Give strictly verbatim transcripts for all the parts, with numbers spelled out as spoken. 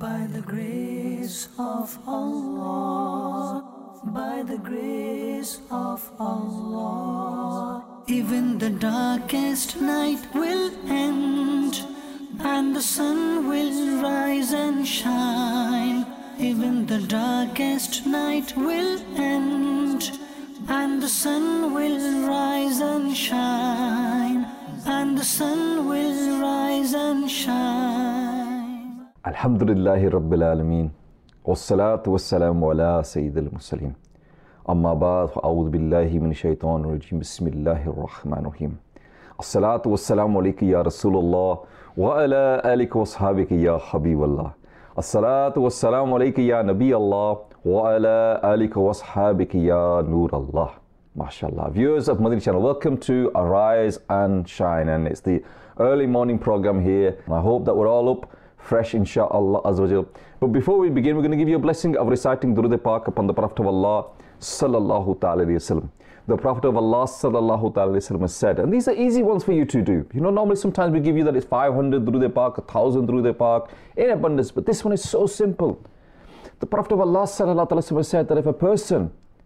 By the grace of Allah, by the grace of Allah, even the darkest night will end, and the sun will rise and shine. Even the darkest night will end, and the sun will rise and shine, and the sun will rise and shine. Alhamdulillahi Rabbil Alameen, wassalatu wassalamu ala Sayyidil Mursaleen. Amma ba'd, fa'a'udhu billahi min shaitan rajim, bismillahir rahmanir rahim. As-salatu wassalamu alayka ya Rasulullah, wa ala alika wa ashabika ya Habiballah. As-salatu wassalamu alayka ya Nabi Allah, wa ala alika wa ashabika ya Nur Allah. MashaAllah. Viewers of Madani Channel, welcome to Arise and Shine, and it's the early morning program here. I hope that we're all up fresh, inshaAllah Azza wa Jal. But before we begin, we're going to give you a blessing of reciting Durud Pak upon the Prophet of Allah Sallallahu Ta'ala Alayhi Wasallam. The Prophet of Allah Sallallahu Ta'ala Alayhi Wasallam has said, and these are easy ones for you to do. You know, normally sometimes we give you that it's five hundred Durud Pak, one thousand Durud Pak in abundance, but this one is so simple. The Prophet of Allah Sallallahu Ta'ala Alayhi Wasallam said that if a person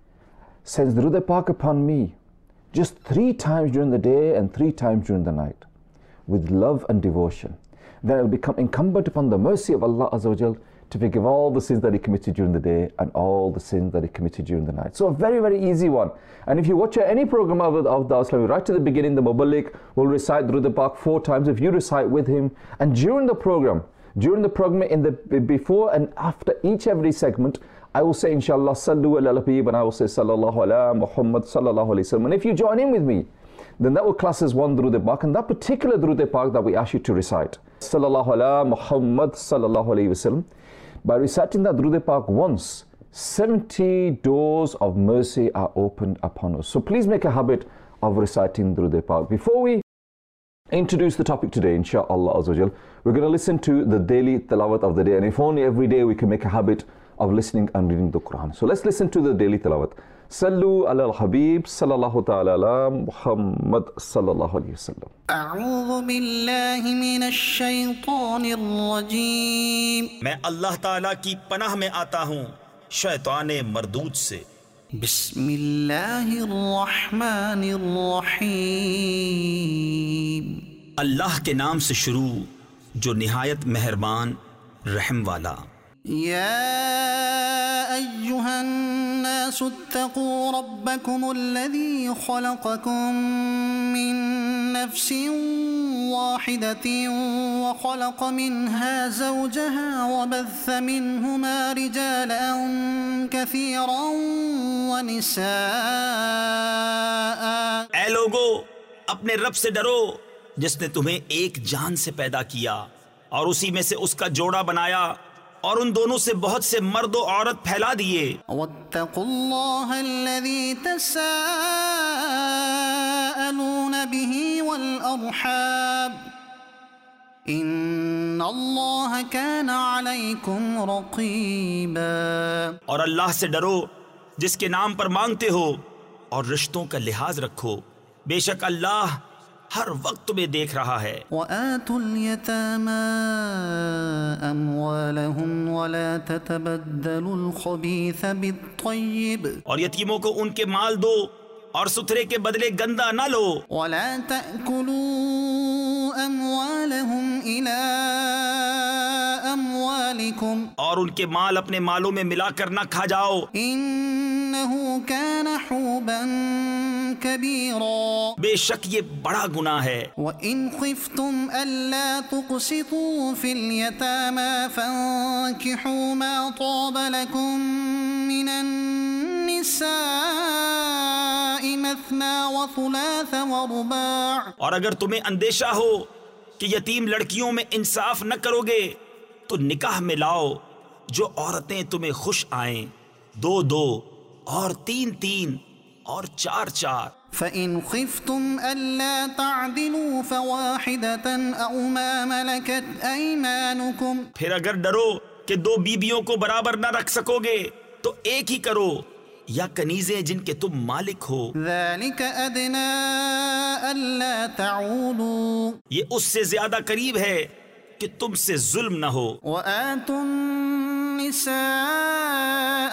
sends Durud Pak upon me just three times during the day and three times during the night with love and devotion, then it will become incumbent upon the mercy of Allah Azza wa Jal to forgive all the sins that he committed during the day and all the sins that he committed during the night. So a very, very easy one. And if you watch any program of, of the Islami, right to the beginning, the Muballigh will recite Durud Pak four times if you recite with him. And during the program, during the program, in the before and after each every segment, I will say, inshallah, Sallu ala Habib, and I will say, Sallallahu ala Muhammad Sallallahu alayhi wa sallam. And if you join in with me, then that will class as one Durud Pak, and that particular Durud Pak that we ask you to recite, Sallallahu ala Muhammad Sallallahu alayhi wa sallam, by reciting that Durud Pak once, seventy doors of mercy are opened upon us. So please make a habit of reciting Durud Pak. Before we introduce the topic today, inshaAllah Azza wa Jal, we're going to listen to the daily tilawat of the day, and if only every day we can make a habit of listening and reading the Quran. So let's listen to the daily tilawat. Sallu ala al-Habib sallallahu ta'ala ala Muhammad sallallahu alayhi wa sallam. A'udhu billahi minash shaytanir rajim. میں اللہ تعالیٰ کی پناہ میں آتا ہوں شیطان مردود سے. بسم اللہ الرحمن الرحیم. اللہ کے نام سے شروع جو نہایت مہربان رحم والا. يا أيها الناس اتقوا ربكم الذي خلقكم من نفس واحدة وخلق منها زوجها وبث منهما رجالا كثيرا ونساء. اے لوگو، اپنے رب سے ڈرو جس نے تمہیں ایک جان سے پیدا کیا اور اسی میں سے اس کا جوڑا بنایا اور ان دونوں سے بہت سے مرد و عورت پھیلا دیے. واتقوا اللہ الذی تساءلون به والارحام ان اللہ کان علیکم رقیبا. اور اللہ سے ڈرو جس کے نام پر مانگتے ہو اور رشتوں کا لحاظ رکھو، بے شک اللہ ہر وقت تمہیں دیکھ رہا ہے. وآتوا اليتامى أموالهم ولا تتبدلوا الخبيث بالطيب. اور یتیموں کو ان کے مال دو اور ستھرے کے بدلے گندا نہ لو. ولا تأكلوا أموالهم إلى أموالكم. اور ان کے مال اپنے مالوں میں ملا کر نہ کھا جاؤ. إنه كان حوبا كبيرا. بے شک یہ بڑا گناہ ہے. وَإِنْ خِفْتُمْ أَلَّا تُقْسِطُوا فِي الْيَتَامَى فَانكِحُوا مَا طَابَ لَكُم مِّنَ النِّسَاءِ مَثْنَىٰ وَثُلَاثَ وَرُبَاعَ. اور اگر تمہیں اندیشہ ہو کہ یتیم لڑکیوں میں انصاف نہ کرو گے تو نکاح میں لاؤ جو عورتیں تمہیں خوش آئیں، دو دو اور تین تین اور چار چار. فَإِنْ خِفْتُمْ أَلَّا تَعْدِلُوا فَوَاحِدَةً أَوْ مَا مَلَكَتْ أَيْمَانُكُمْ. پھر اگر ڈرو کہ دو بیبیوں کو برابر نہ رکھ سکو گے تو ایک ہی کرو، یا کنیزیں جن کے تم مالک ہو. ذَلِكَ أَدْنَىٰ أَلَّا تَعُولُوا. یہ اس سے زیادہ قریب ہے کہ تم سے ظلم نہ ہو. وآتوا النساء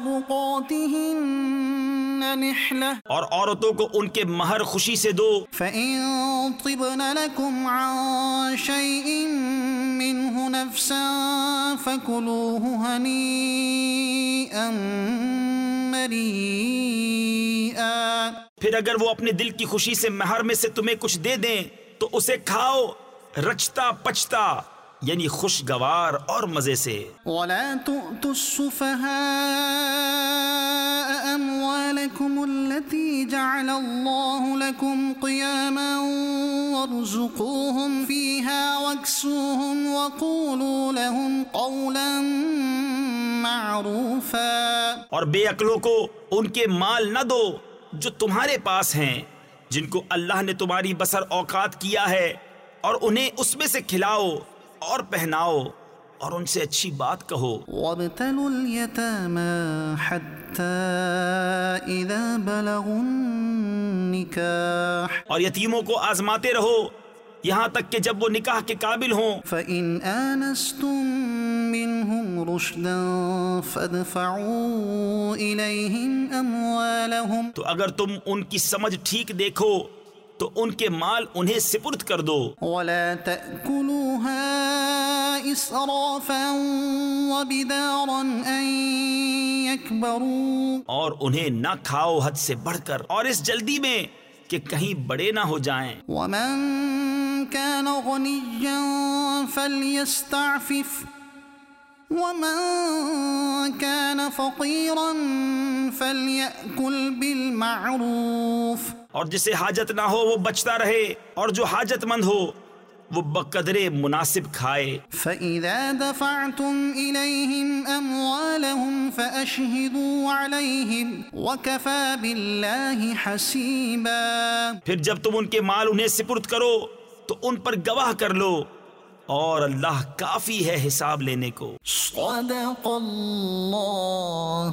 صدقاتهن نحلة اور عورتوں کو ان کے مہر خوشی سے دو. فإن طبن لكم عن شيء منه نفسا فكلوه هنيئا مريئا. پھر اگر وہ اپنے دل کی خوشی سے مہر میں سے تمہیں کچھ دے دیں تو اسے کھاؤ رچتا پچتا، یعنی خوشگوار اور مزے سے. ولا تؤتوا السفهاء أموالكم التي جعل الله لكم قياما وارزقوهم فيها واكسوهم وقولوا لهم قولا معروفا. اور بے عقلوں کو ان کے مال نہ دو جو تمہارے پاس ہیں، جن کو اللہ نے تمہاری بسر اوقات کیا ہے، اور انہیں اس میں سے کھلاؤ اور پہناؤ اور ان سے اچھی بات کہو. وابتلوا اليتامى حتى إذا بلغوا النكاح اور یتیموں کو آزماتے رہو یہاں تک کہ جب وہ نکاح کے قابل ہوں. فإن آنستم منهم رشدا فادفعوا إليهم أموالهم تو اگر تم ان کی سمجھ ٹھیک دیکھو تو ان کے مال انہیں سپرد کر دو. ولا تأكلوها إسرافا وبدارا أن يكبروا اور انہیں نہ کھاؤ حد سے بڑھ کر اور اس جلدی میں کہ کہیں بڑے نہ ہو جائیں. ومن كان غنيا فليستعفف ومن كان فقيرا فليأكل بالمعروف. اور جسے حاجت نہ ہو وہ بچتا رہے اور جو حاجت مند ہو وہ بقدر مناسب کھائے. فإذا دفعتم إليهم أموالهم فأشهدوا عليهم وكفى بالله حسيبا. پھر جب تم ان کے مال انہیں سپرد کرو تو ان پر گواہ کر لو اور اللہ کافی ہے حساب لینے کو. صدق اللہ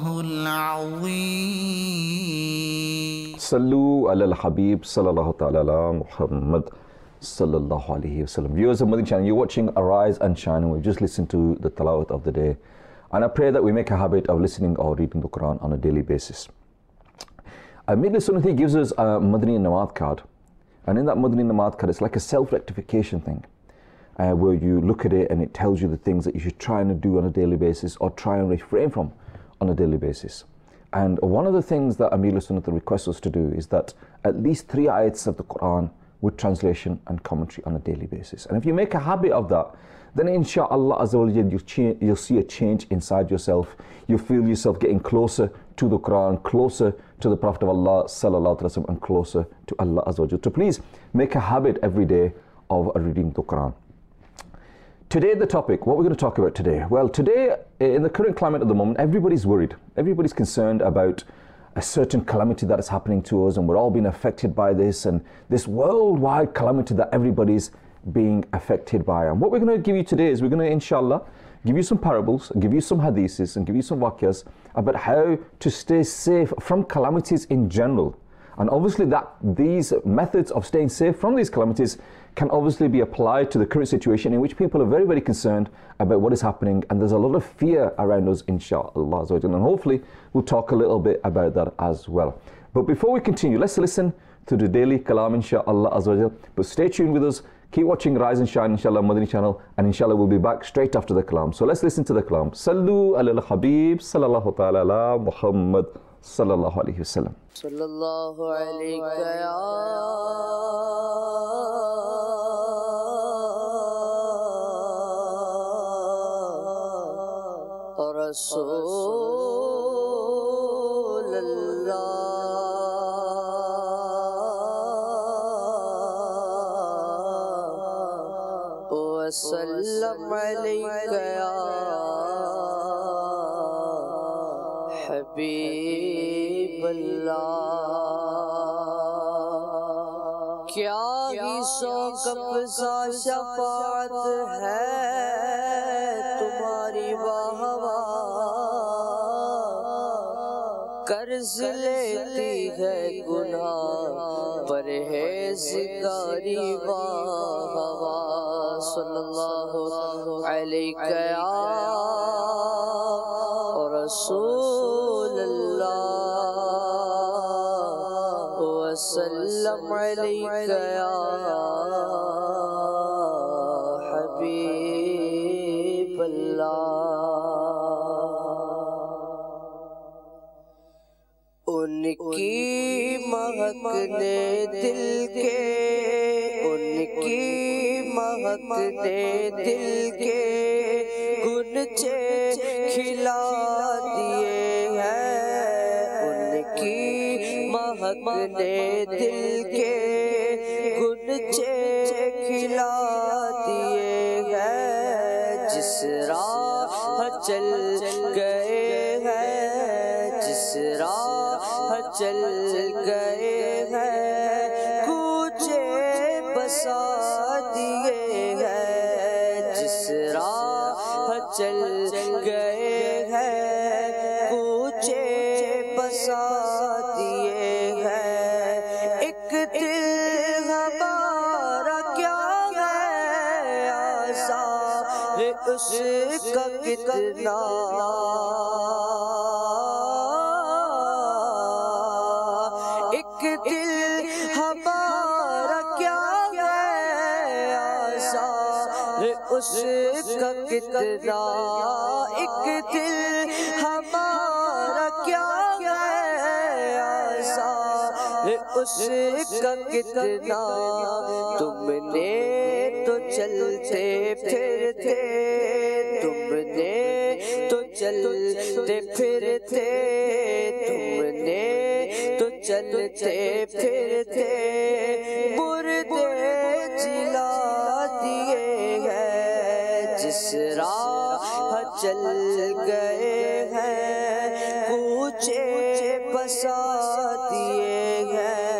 العظیم. صلو علی الحبیب صلی اللہ تعالی علی محمد صلی اللہ علیہ وسلم. Viewers of Madani Channel, you're watching Arise and Shine, and we've just listened to the tilawat of the day. And I pray that we make a habit of listening or reading the Quran on a daily basis. Amir Sunnati gives us a Madani Namat card, and in that Madani Namat card, it's like a self-rectification thing, uh, where you look at it and it tells you the things that you should try and do on a daily basis or try and refrain from on a daily basis. And one of the things that Amir Sunnati requests us to do is that at least three ayats of the Quran with translation and commentary on a daily basis. And if you make a habit of that, then inshallah azza wa jalla you'll, you'll see a change inside yourself. You feel yourself getting closer to the Quran, closer to the Prophet of Allah sallallahu alaihi wasallam, and closer to Allah azza wa jalla. So please make a habit every day of reading the Quran. Today the topic, what we're going to talk about today? Well, today in the current climate of the moment, everybody's worried. Everybody's concerned about a certain calamity that is happening to us, and we're all being affected by this, and this worldwide calamity that everybody's being affected by. And what we're going to give you today is we're going to, inshallah, give you some parables, give you some hadiths, and give you some waqiyas about how to stay safe from calamities in general. And obviously that these methods of staying safe from these calamities can obviously be applied to the current situation in which people are very, very concerned about what is happening, and there's a lot of fear around us, inshallah. And hopefully we'll talk a little bit about that as well. But before we continue, let's listen to the daily kalam, inshallah. But stay tuned with us. Keep watching Rise and Shine, inshallah, Madani Channel, and inshallah we'll be back straight after the kalam. So let's listen to the kalam. Sallu ala al-Habib sallallahu ta'ala ala Muhammad sallallahu alayhi wa sallam. Sallallahu alayka ya Rasul Allah. Wa sallam alayka ya حبیب اللہ. کیا غیثوں قبضہ شفاعت ہے تمہاری واہ، قرض لیتی ہے گناہ پرہیزگاری واہ. صلی اللہ علیہ یا رسول اللہ وسلم علیہ یا حبیب اللہ۔ ان کی مہک نے دل کے ان کی مہک نے دل کے گنچے کھلا دیے ہیں، ان کی مہک نے دل کے گنچے کھلا دیے ہیں، جس راہ چل گئے ہیں جس راہ چل گئے ہیں کوچے بسا دیے ہیں، جس راہ چل گئے ہیں کوچے بسا دیے ہیں۔ ایک دل ہمارا کیا ہے آزار اس کا کتنا، ایک دل ہمارا کیا ہے آزار اس کا کتنا، ایک دل ہمارا کیا ہے آزار اس کا کتنا، تم نے تو چلتے پھرتے تم نے تو چلتے پھرتے تم نے تو چلتے پھرتے مردے جلا دیے ہیں، جس راہ چل گئے ہیں کوچے بسا دیے ہیں۔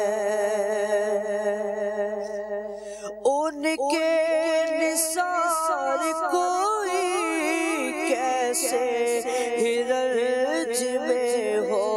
ان کے نثار کوئی کیسے ہرج میں ہو،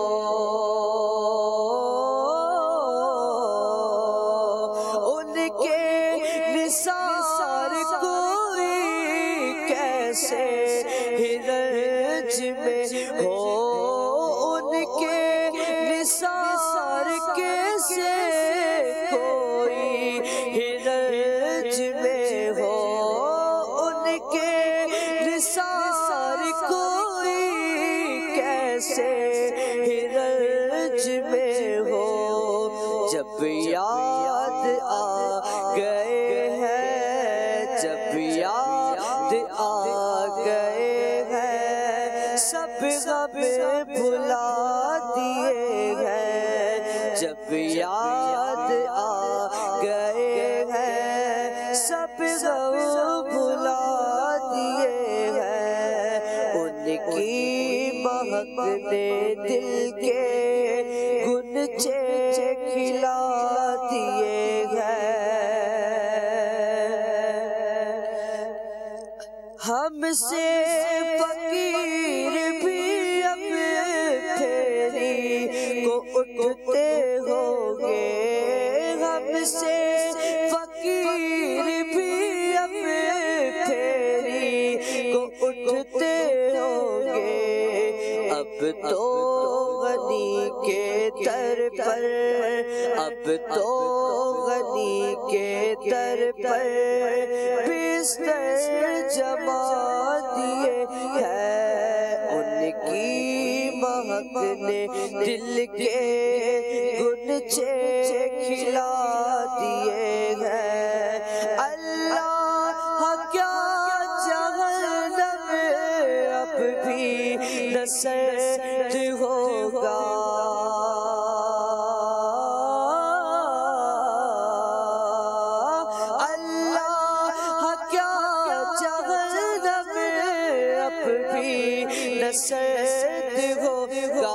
ان کے نثار کوئی کیسے ہرج میں ہو، ان کے نثار کیسے کوئی ہرج میں ہو، ان کے نثار کوئی کیسے ہرج میں ہو، جب یاد آ گئے ہیں جب یاد آ گئے ہیں سب غم بھلا دیے ہیں، جب یاد آ گئے ہیں سب غم بھلا دیے ہیں، ان کی مہک نے دل کے گنچے کھلا دیے ہیں۔ ہم سے فقیر بھی اب پھیری کو اٹھتے ہوں گے، ہم سے فقیر بھی اب پھیری کو اٹھتے ہوں گے، اب تو غنی کے در پر اب تو غنی کے در پر بستر جما دیے ہیں، ان کی مہک نے دل کے گنچے کھلا دیے ہیں۔ اللہ کیا جہنم اب بھی نہ سرد ہوگا، سرد ہوگا،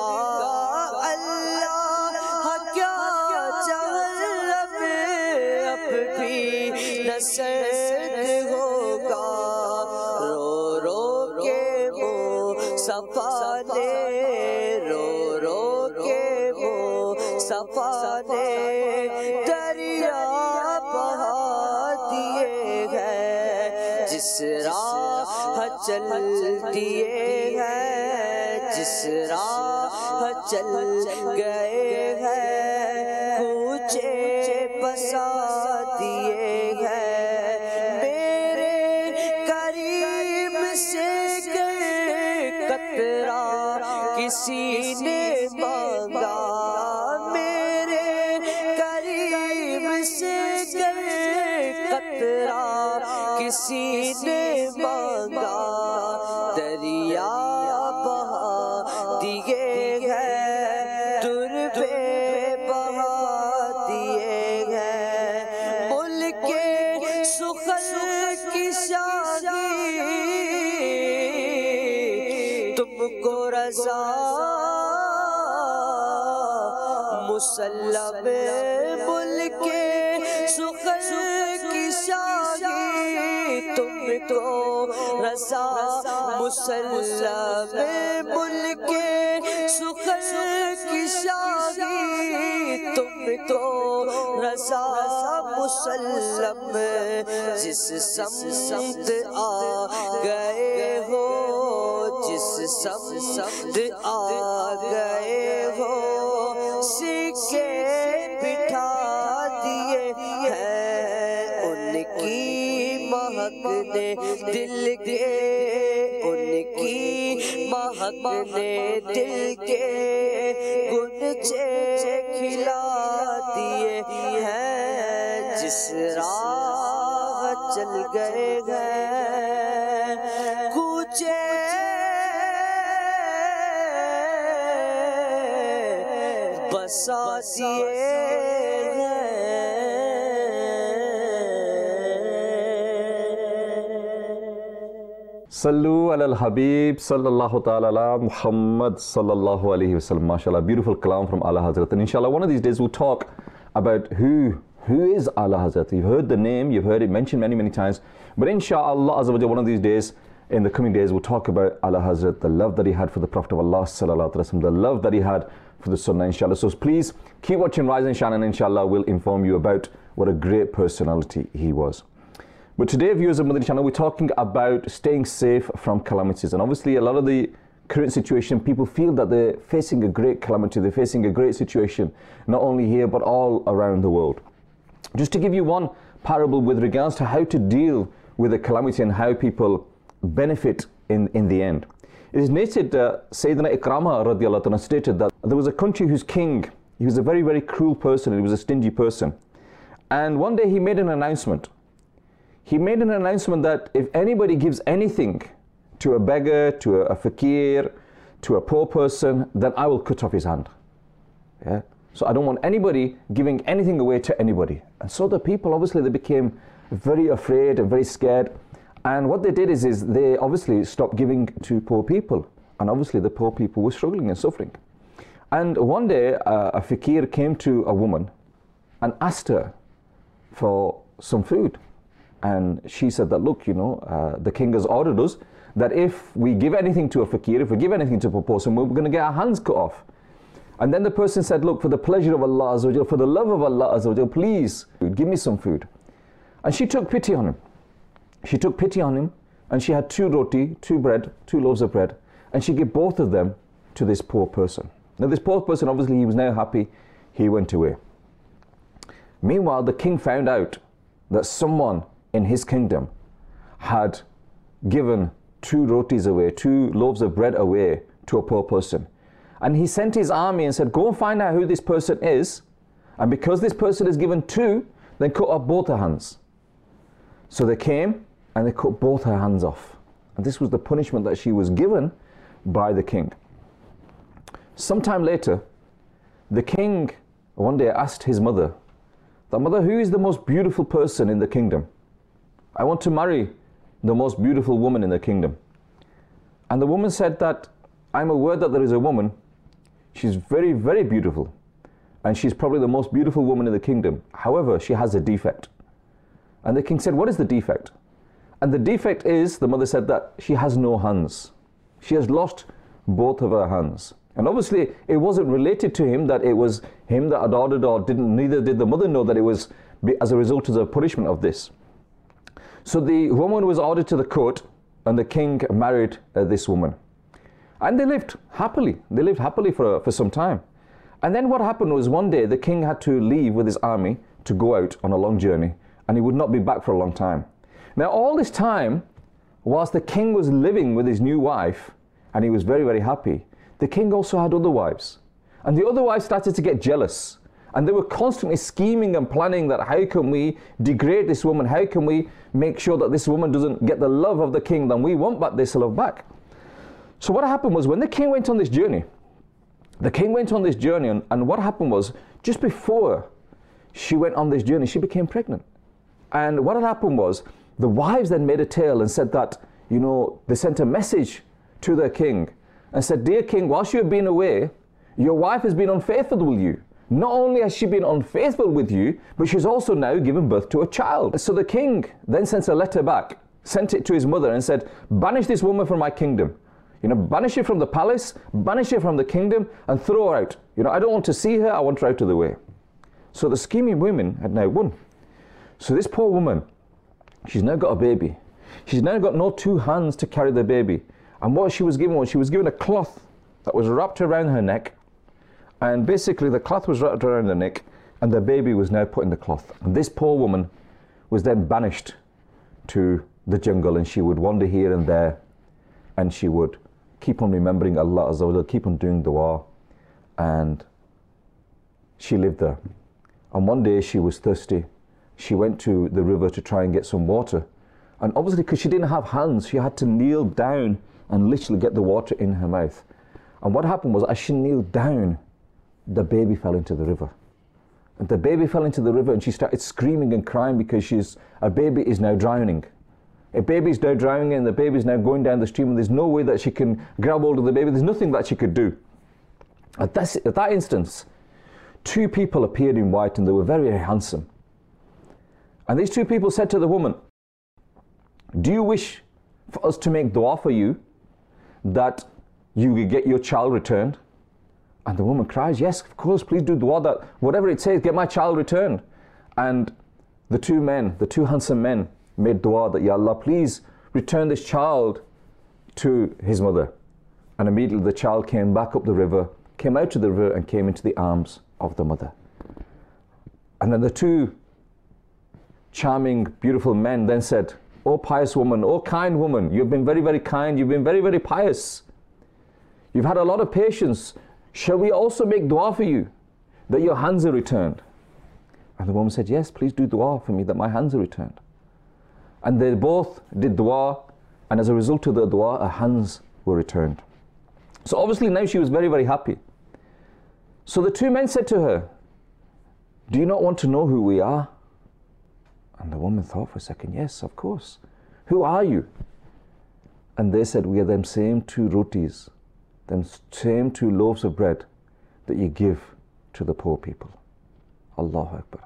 اللہ کیا جہنم اب بھی نہ سرد ہوگا، رو رو کے مصطفیٰ نے رو رو کے مصطفیٰ نے دریا بہا دیے ہیں، राह चल दिए हैं, जिस राह चल गए हैं, कूचे बसा दिए हैं। मेरे करीम से गर कतरा किसी ने मांगा, मेरे करीम से गर कतरा किसी ने मांगा, दरिया बहा दिए हैं, दुर पे बहा दिए हैं। मुल्के सुखल की शाही तुमको रज़ा मुसल्लम, मुल्के सुखल की शाही तुमको रज़ा मुसल्लम, मुल्के सुखल की शाही तुमको रज़ा मुसल्लम। जिस समत आ गए हो, जिस समत आ गए हो, सिक्के बिठा दिए हैं। उनकी महक ने दिल के, उनकी महक ने दिल के गुनचे खिला दिए हैं। जिस राह चल गए हैं, कूचे बसा दिए हैं। Sallu ala al-Habib sallallahu ta'ala ala Muhammad sallallahu alayhi wa sallam. MashaAllah, beautiful kalam from Ala Hazrat. And inshallah, one of these days we'll talk about who who is Ala Hazrat. You've heard the name, you've heard it mentioned many, many times. But inshallah, Azza wa Jalla, one of these days, in the coming days, we'll talk about Ala Hazrat, the love that he had for the Prophet of Allah sallallahu alaihi wasallam, the love that he had for the Sunnah, inshallah. So please keep watching Rise and Shine, and inshallah, we'll inform you about what a great personality he was. But today, viewers of Madani channel, we're talking about staying safe from calamities. And obviously, a lot of the current situation, people feel that they're facing a great calamity, they're facing a great situation, not only here, but all around the world. Just to give you one parable with regards to how to deal with a calamity and how people benefit in, in the end. It is narrated, uh, Sayyidina Ikrama radiallahu anhu stated that there was a country whose king, he was a very, very cruel person, he was a stingy person. And one day he made an announcement. He made an announcement that if anybody gives anything to a beggar, to a, a fakir, to a poor person, then I will cut off his hand. Yeah? So I don't want anybody giving anything away to anybody. And so the people, obviously, they became very afraid and very scared. And what they did is, is they obviously stopped giving to poor people. And obviously the poor people were struggling and suffering. And one day uh, a fakir came to a woman and asked her for some food. And she said that, look, you know, uh, the king has ordered us that if we give anything to a fakir, if we give anything to a person, we're going to get our hands cut off. And then the person said, look, for the pleasure of Allah Azza wa Jal, for the love of Allah Azza wa Jal, please give me some food. And she took pity on him. She took pity on him, and she had two roti, two bread, two loaves of bread, and she gave both of them to this poor person. Now this poor person, obviously he was now happy, he went away. Meanwhile, the king found out that someone in his kingdom had given two rotis away, two loaves of bread away to a poor person. And he sent his army and said, go and find out who this person is, and because this person is given two, then cut off both her hands. So they came and they cut both her hands off. And this was the punishment that she was given by the king. Sometime later, the king one day asked his mother, that mother, who is the most beautiful person in the kingdom? I want to marry the most beautiful woman in the kingdom. And the woman said that, I'm aware that there is a woman, she's very, very beautiful, and she's probably the most beautiful woman in the kingdom. However, she has a defect. And the king said, what is the defect? And the defect is, the mother said, that she has no hands. She has lost both of her hands. And obviously, it wasn't related to him that it was him that had ordered, or didn't, neither did the mother know that it was as a result of the punishment of this. So the woman was ordered to the court, and the king married uh, this woman. And they lived happily. They lived happily for, for some time. And then what happened was one day the king had to leave with his army to go out on a long journey, and he would not be back for a long time. Now all this time, whilst the king was living with his new wife, and he was very, very happy, the king also had other wives. And the other wives started to get jealous. And they were constantly scheming and planning that how can we degrade this woman? How can we make sure that this woman doesn't get the love of the king? Then we want back this love back. So what happened was when the king went on this journey, the king went on this journey, and, and what happened was just before she went on this journey, she became pregnant. And what had happened was the wives then made a tale and said that, you know, they sent a message to their king and said, dear king, whilst you have been away, your wife has been unfaithful with you. Not only has she been unfaithful with you, but she's also now given birth to a child. So the king then sent a letter back, sent it to his mother and said, banish this woman from my kingdom. You know, banish her from the palace, banish her from the kingdom, and throw her out. You know, I don't want to see her, I want her out of the way. So the scheming women had now won. So this poor woman, she's now got a baby. She's now got no two hands to carry the baby. And what she was given was, she was given a cloth that was wrapped around her neck. And basically the cloth was wrapped around the neck, and the baby was now put in the cloth. And this poor woman was then banished to the jungle, and she would wander here and there, and she would keep on remembering Allah Azza wa Jal, keep on doing dua, and she lived there. And one day she was thirsty. She went to the river to try and get some water. And obviously, because she didn't have hands, she had to kneel down and literally get the water in her mouth. And what happened was, as she kneeled down, the baby fell into the river. And the baby fell into the river, and she started screaming and crying because she's, a baby is now drowning. A baby is now drowning, and the baby is now going down the stream, and there's no way that she can grab hold of the baby. There's nothing that she could do. At, this, at that instance, two people appeared in white, and they were very, very handsome. And these two people said to the woman, do you wish for us to make dua for you that you will get your child returned? And the woman cries, yes, of course, please do dua that whatever it says, get my child returned. And the two men, the two handsome men, made dua that, Ya Allah, please return this child to his mother. And immediately the child came back up the river, came out to the river, and came into the arms of the mother. And then the two charming, beautiful men then said, O pious woman, O kind woman, you've been very, very kind, you've been very, very pious. You've had a lot of patience. Shall we also make dua for you that your hands are returned? And the woman said, yes, please do dua for me that my hands are returned. And they both did dua, and as a result of the dua, her hands were returned. So obviously now she was very, very happy. So the two men said to her, do you not want to know who we are? And the woman thought for a second, yes, of course. Who are you? And they said, we are them same two rotis, them same two loaves of bread that you give to the poor people. Allahu Akbar.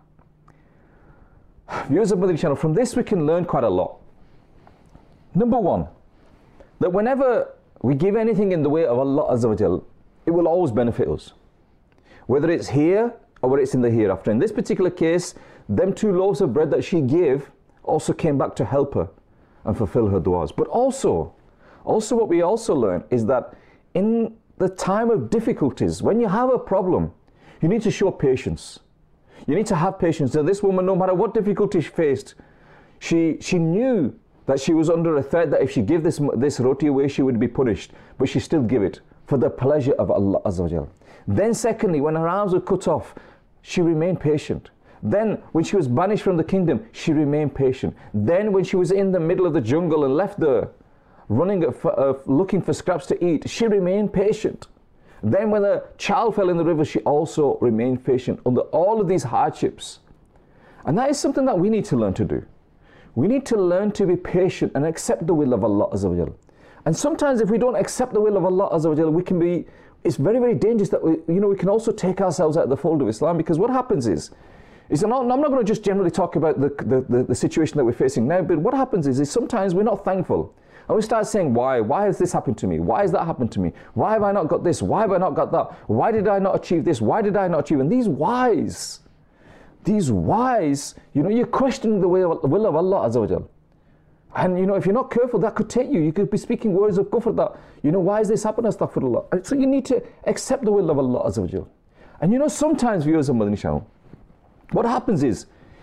Viewers of Madani Channel, from this we can learn quite a lot. Number one, that whenever we give anything in the way of Allah Azza wa Jal, it will always benefit us. Whether it's here or whether it's in the hereafter. In this particular case, them two loaves of bread that she gave also came back to help her and fulfill her du'as. But also, also what we also learn is that in the time of difficulties, when you have a problem, you need to show patience. You need to have patience. And this woman, no matter what difficulty she faced, she, she knew that she was under a threat that if she gave this, this roti away, she would be punished. But she still gave it for the pleasure of Allah Azza wa Jal. Then secondly, when her arms were cut off, she remained patient. Then when she was banished from the kingdom, she remained patient. Then when she was in the middle of the jungle and left there, running for, uh, looking for scraps to eat, she remained patient. Then when the child fell in the river, she also remained patient under all of these hardships. And that is something that we need to learn to do. We need to learn to be patient and accept the will of Allah Azza wa Jal. And sometimes if we don't accept the will of Allah Azza wa Jal, we can be, it's very, very dangerous that we, you know, we can also take ourselves out of the fold of Islam, because what happens is, is I'm not, I'm not going to just generally talk about the, the, the, the situation that we're facing now, but what happens is, is sometimes we're not thankful. And we start saying, why? Why has this happened to me? Why has that happened to me? Why have I not got this? Why have I not got that? Why did I not achieve this? Why did I not achieve? And these whys, these whys, you know, you're questioning the will of Allah Azza wa Jal. And you know, if you're not careful, that could take you. You could be speaking words of kufr that, you know, why is this happening? Astaghfirullah. So you need to accept the will of Allah Azza wa Jal. And you know, sometimes viewers of Madani Channel, what happens is,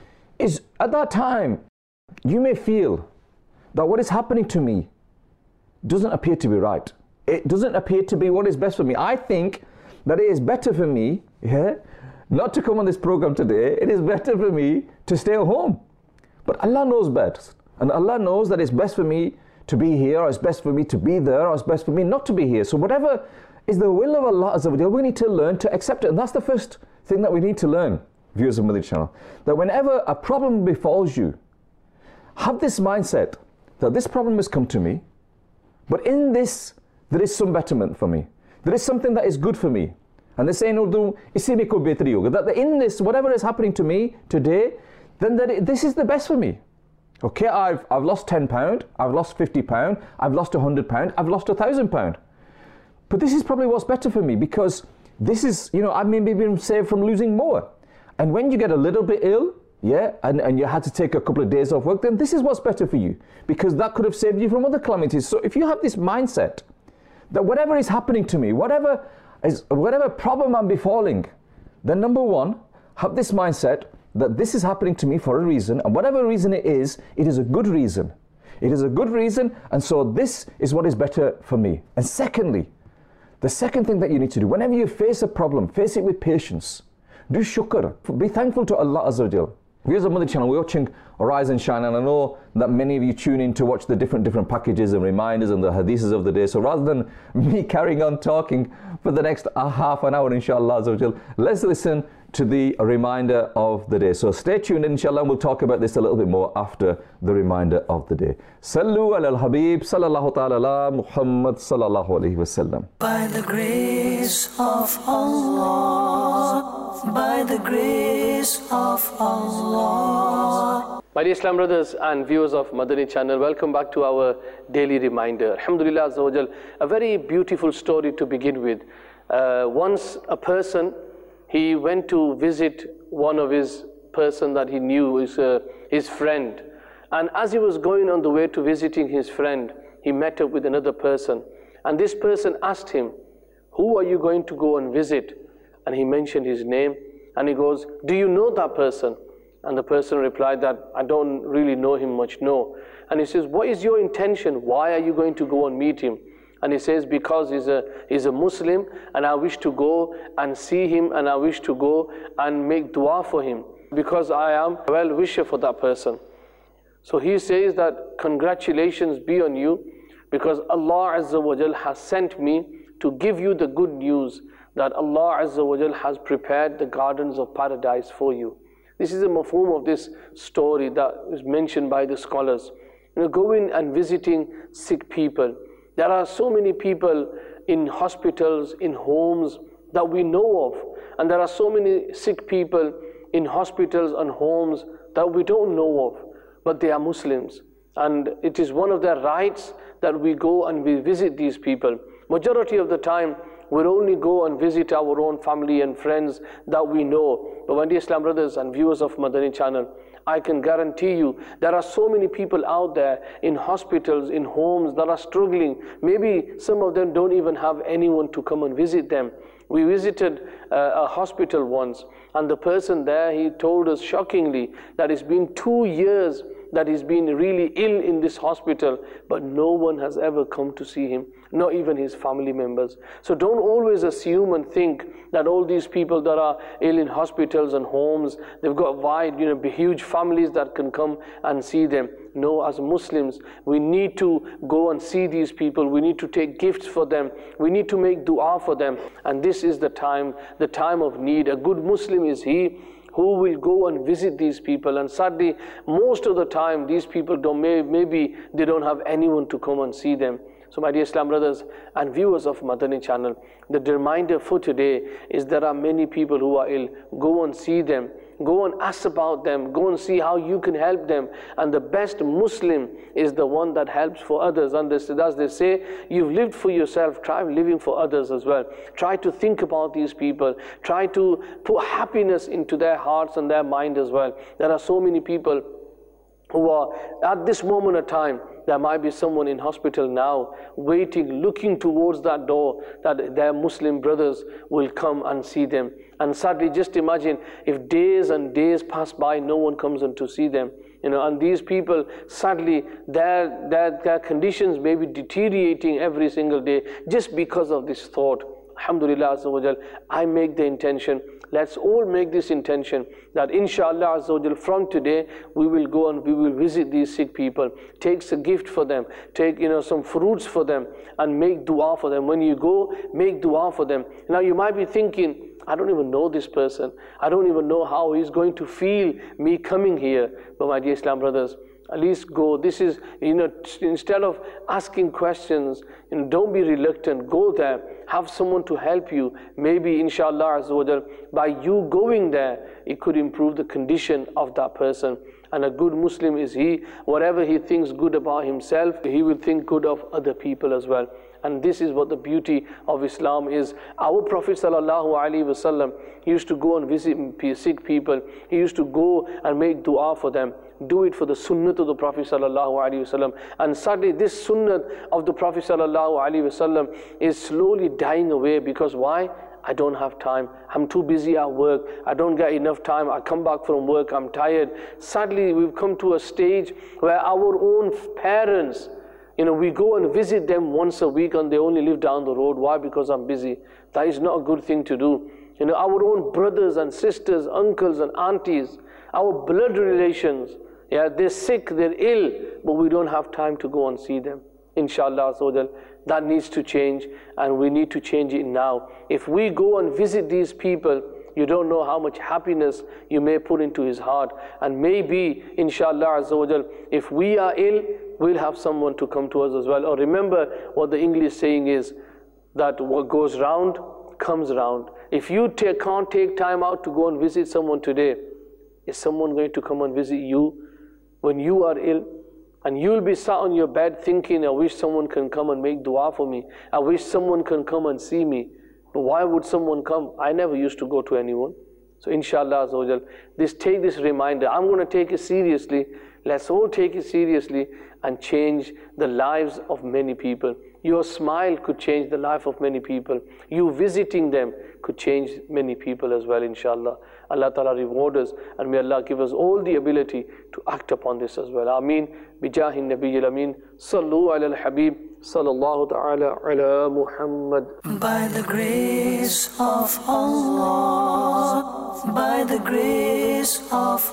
is at that time, you may feel that what is happening to me doesn't appear to be right. It doesn't appear to be what is best for me. I think that it is better for me, yeah, not to come on this program today. It is better for me to stay at home. But Allah knows best. And Allah knows that it's best for me to be here, or it's best for me to be there, or it's best for me not to be here. So whatever is the will of Allah Azza wa Jal, we need to learn to accept it. And that's the first thing that we need to learn, viewers of Madani Channel. That whenever a problem befalls you, have this mindset that this problem has come to me, but in this, there is some betterment for me. There is something that is good for me. And they say in Urdu, isi mein koi behtari hoga. That in this, whatever is happening to me today, then that it, this is the best for me. Okay, I've, I've lost ten pounds, I've lost fifty pounds, I've lost one hundred pounds, I've lost one thousand pounds. But this is probably what's better for me, because this is, you know, I've maybe been saved from losing more. And when you get a little bit ill, yeah, and, and you had to take a couple of days off work, then this is what's better for you, because that could have saved you from other calamities. So if you have this mindset that whatever is happening to me, whatever is, whatever problem I'm befalling, then number one, have this mindset that this is happening to me for a reason, and whatever reason it is, it is a good reason. It is a good reason, and so this is what is better for me. And secondly, the second thing that you need to do, whenever you face a problem, face it with patience. Do shukr. Be thankful to Allah Azza wa Jal. Viewers of Madani Channel, we're watching Rise and Shine, and I know that many of you tune in to watch the different different packages and reminders and the hadiths of the day. So rather than me carrying on talking for the next uh, half an hour, inshallah Azza wa Jal, let's listen to the reminder of the day. So stay tuned, inshallah, and we'll talk about this a little bit more after the reminder of the day. Sallu ala al-Habib, sallallahu ta'ala ala Muhammad sallallahu alayhi wa sallam. By the grace of Allah, by the grace of Allah. My dear Islam brothers and viewers of Madani Channel, welcome back to our daily reminder. Alhamdulillah Azza wa Jal, a very beautiful story to begin with. Uh, once a person, he went to visit one of his person that he knew, his, uh, his friend. And as he was going on the way to visiting his friend, he met up with another person. And this person asked him, who are you going to go and visit? And he mentioned his name. And he goes, do you know that person? And the person replied that, I don't really know him much, no. And he says, what is your intention? Why are you going to go and meet him? And he says, because he's a, he's a Muslim, and I wish to go and see him, and I wish to go and make dua for him, because I am a well-wisher for that person. So he says that, congratulations be on you, because Allah Azza wa Jal has sent me to give you the good news that Allah Azza wa Jal has prepared the gardens of paradise for you. This is a mafhum of this story that is mentioned by the scholars. You know, going and visiting sick people. There are so many people in hospitals, in homes that we know of. And there are so many sick people in hospitals and homes that we don't know of. But they are Muslims. And it is one of their rights that we go and we visit these people. Majority of the time, we'll only go and visit our own family and friends that we know. But when the Islam brothers and viewers of Madani Channel, I can guarantee you, there are so many people out there in hospitals, in homes that are struggling. Maybe some of them don't even have anyone to come and visit them. We visited uh, a hospital once, and the person there, he told us shockingly that it's been two years that he's been really ill in this hospital, but no one has ever come to see him, not even his family members. So don't always assume and think that all these people that are ill in hospitals and homes, they've got wide, you know, huge families that can come and see them. No, as Muslims, we need to go and see these people. We need to take gifts for them. We need to make dua for them. And this is the time, the time of need. A good Muslim is he who will go and visit these people. And sadly, most of the time, these people don't, maybe they don't have anyone to come and see them. So my dear Islam brothers and viewers of Madani Channel, the reminder for today is there are many people who are ill. Go and see them. Go and ask about them. Go and see how you can help them. And the best Muslim is the one that helps for others. And this, as they say, you've lived for yourself, try living for others as well. Try to think about these people. Try to put happiness into their hearts and their mind as well. There are so many people who are at this moment of time, there might be someone in hospital now waiting, looking towards that door that their Muslim brothers will come and see them. And sadly, just imagine if days and days pass by, no one comes in to see them. You know, and these people, sadly, their, their, their conditions may be deteriorating every single day just because of this thought. Alhamdulillah Azza wa Jal, I make the intention. Let's all make this intention that inshallah Azza wa Jal, from today we will go and we will visit these sick people, take a gift for them, take you know some fruits for them, and make dua for them. When you go, make dua for them. Now you might be thinking, I don't even know this person. I don't even know how he's going to feel me coming here. But my dear Islam brothers, at least go. This is, you know, instead of asking questions, you know, don't be reluctant. Go there. Have someone to help you. Maybe, inshallah, Azza wa Jal, by you going there, it could improve the condition of that person. And a good Muslim is he, whatever he thinks good about himself, he will think good of other people as well. And this is what the beauty of Islam is. Our Prophet sallallahu alaihi wasallam used to go and visit sick people. He used to go and make dua for them. Do it for the sunnah of the Prophet sallallahu alaihi wasallam. And sadly, this sunnah of the Prophet sallallahu alaihi wasallam is slowly dying away. Because why? I don't have time. I'm too busy at work. I don't get enough time. I come back from work. I'm tired. Sadly, we've come to a stage where our own parents, you know, we go and visit them once a week and they only live down the road. Why? Because I'm busy. That is not a good thing to do. You know, our own brothers and sisters, uncles and aunties, our blood relations, yeah, they're sick, they're ill, but we don't have time to go and see them. Inshallah, so that needs to change, and we need to change it now. If we go and visit these people, you don't know how much happiness you may put into his heart. And maybe, inshallah, Azza wa Jal, if we are ill, we'll have someone to come to us as well. Or remember what the English saying is, that what goes round comes round. If you take, can't take time out to go and visit someone today, is someone going to come and visit you when you are ill? And you'll be sat on your bed thinking, I wish someone can come and make dua for me. I wish someone can come and see me. But why would someone come? I never used to go to anyone. So inshallah, Azza wa Jal, this, take this reminder. I'm going to take it seriously. Let's all take it seriously and change the lives of many people. Your smile could change the life of many people. You visiting them could change many people as well, inshallah. Allah Ta'ala reward us, and may Allah give us all the ability to act upon this as well. Ameen. Bijahi Nabiyyil Ameen. Sallu ala al-Habib. Sallallahu ta'ala ala Muhammad. By the grace of Allah, by the grace of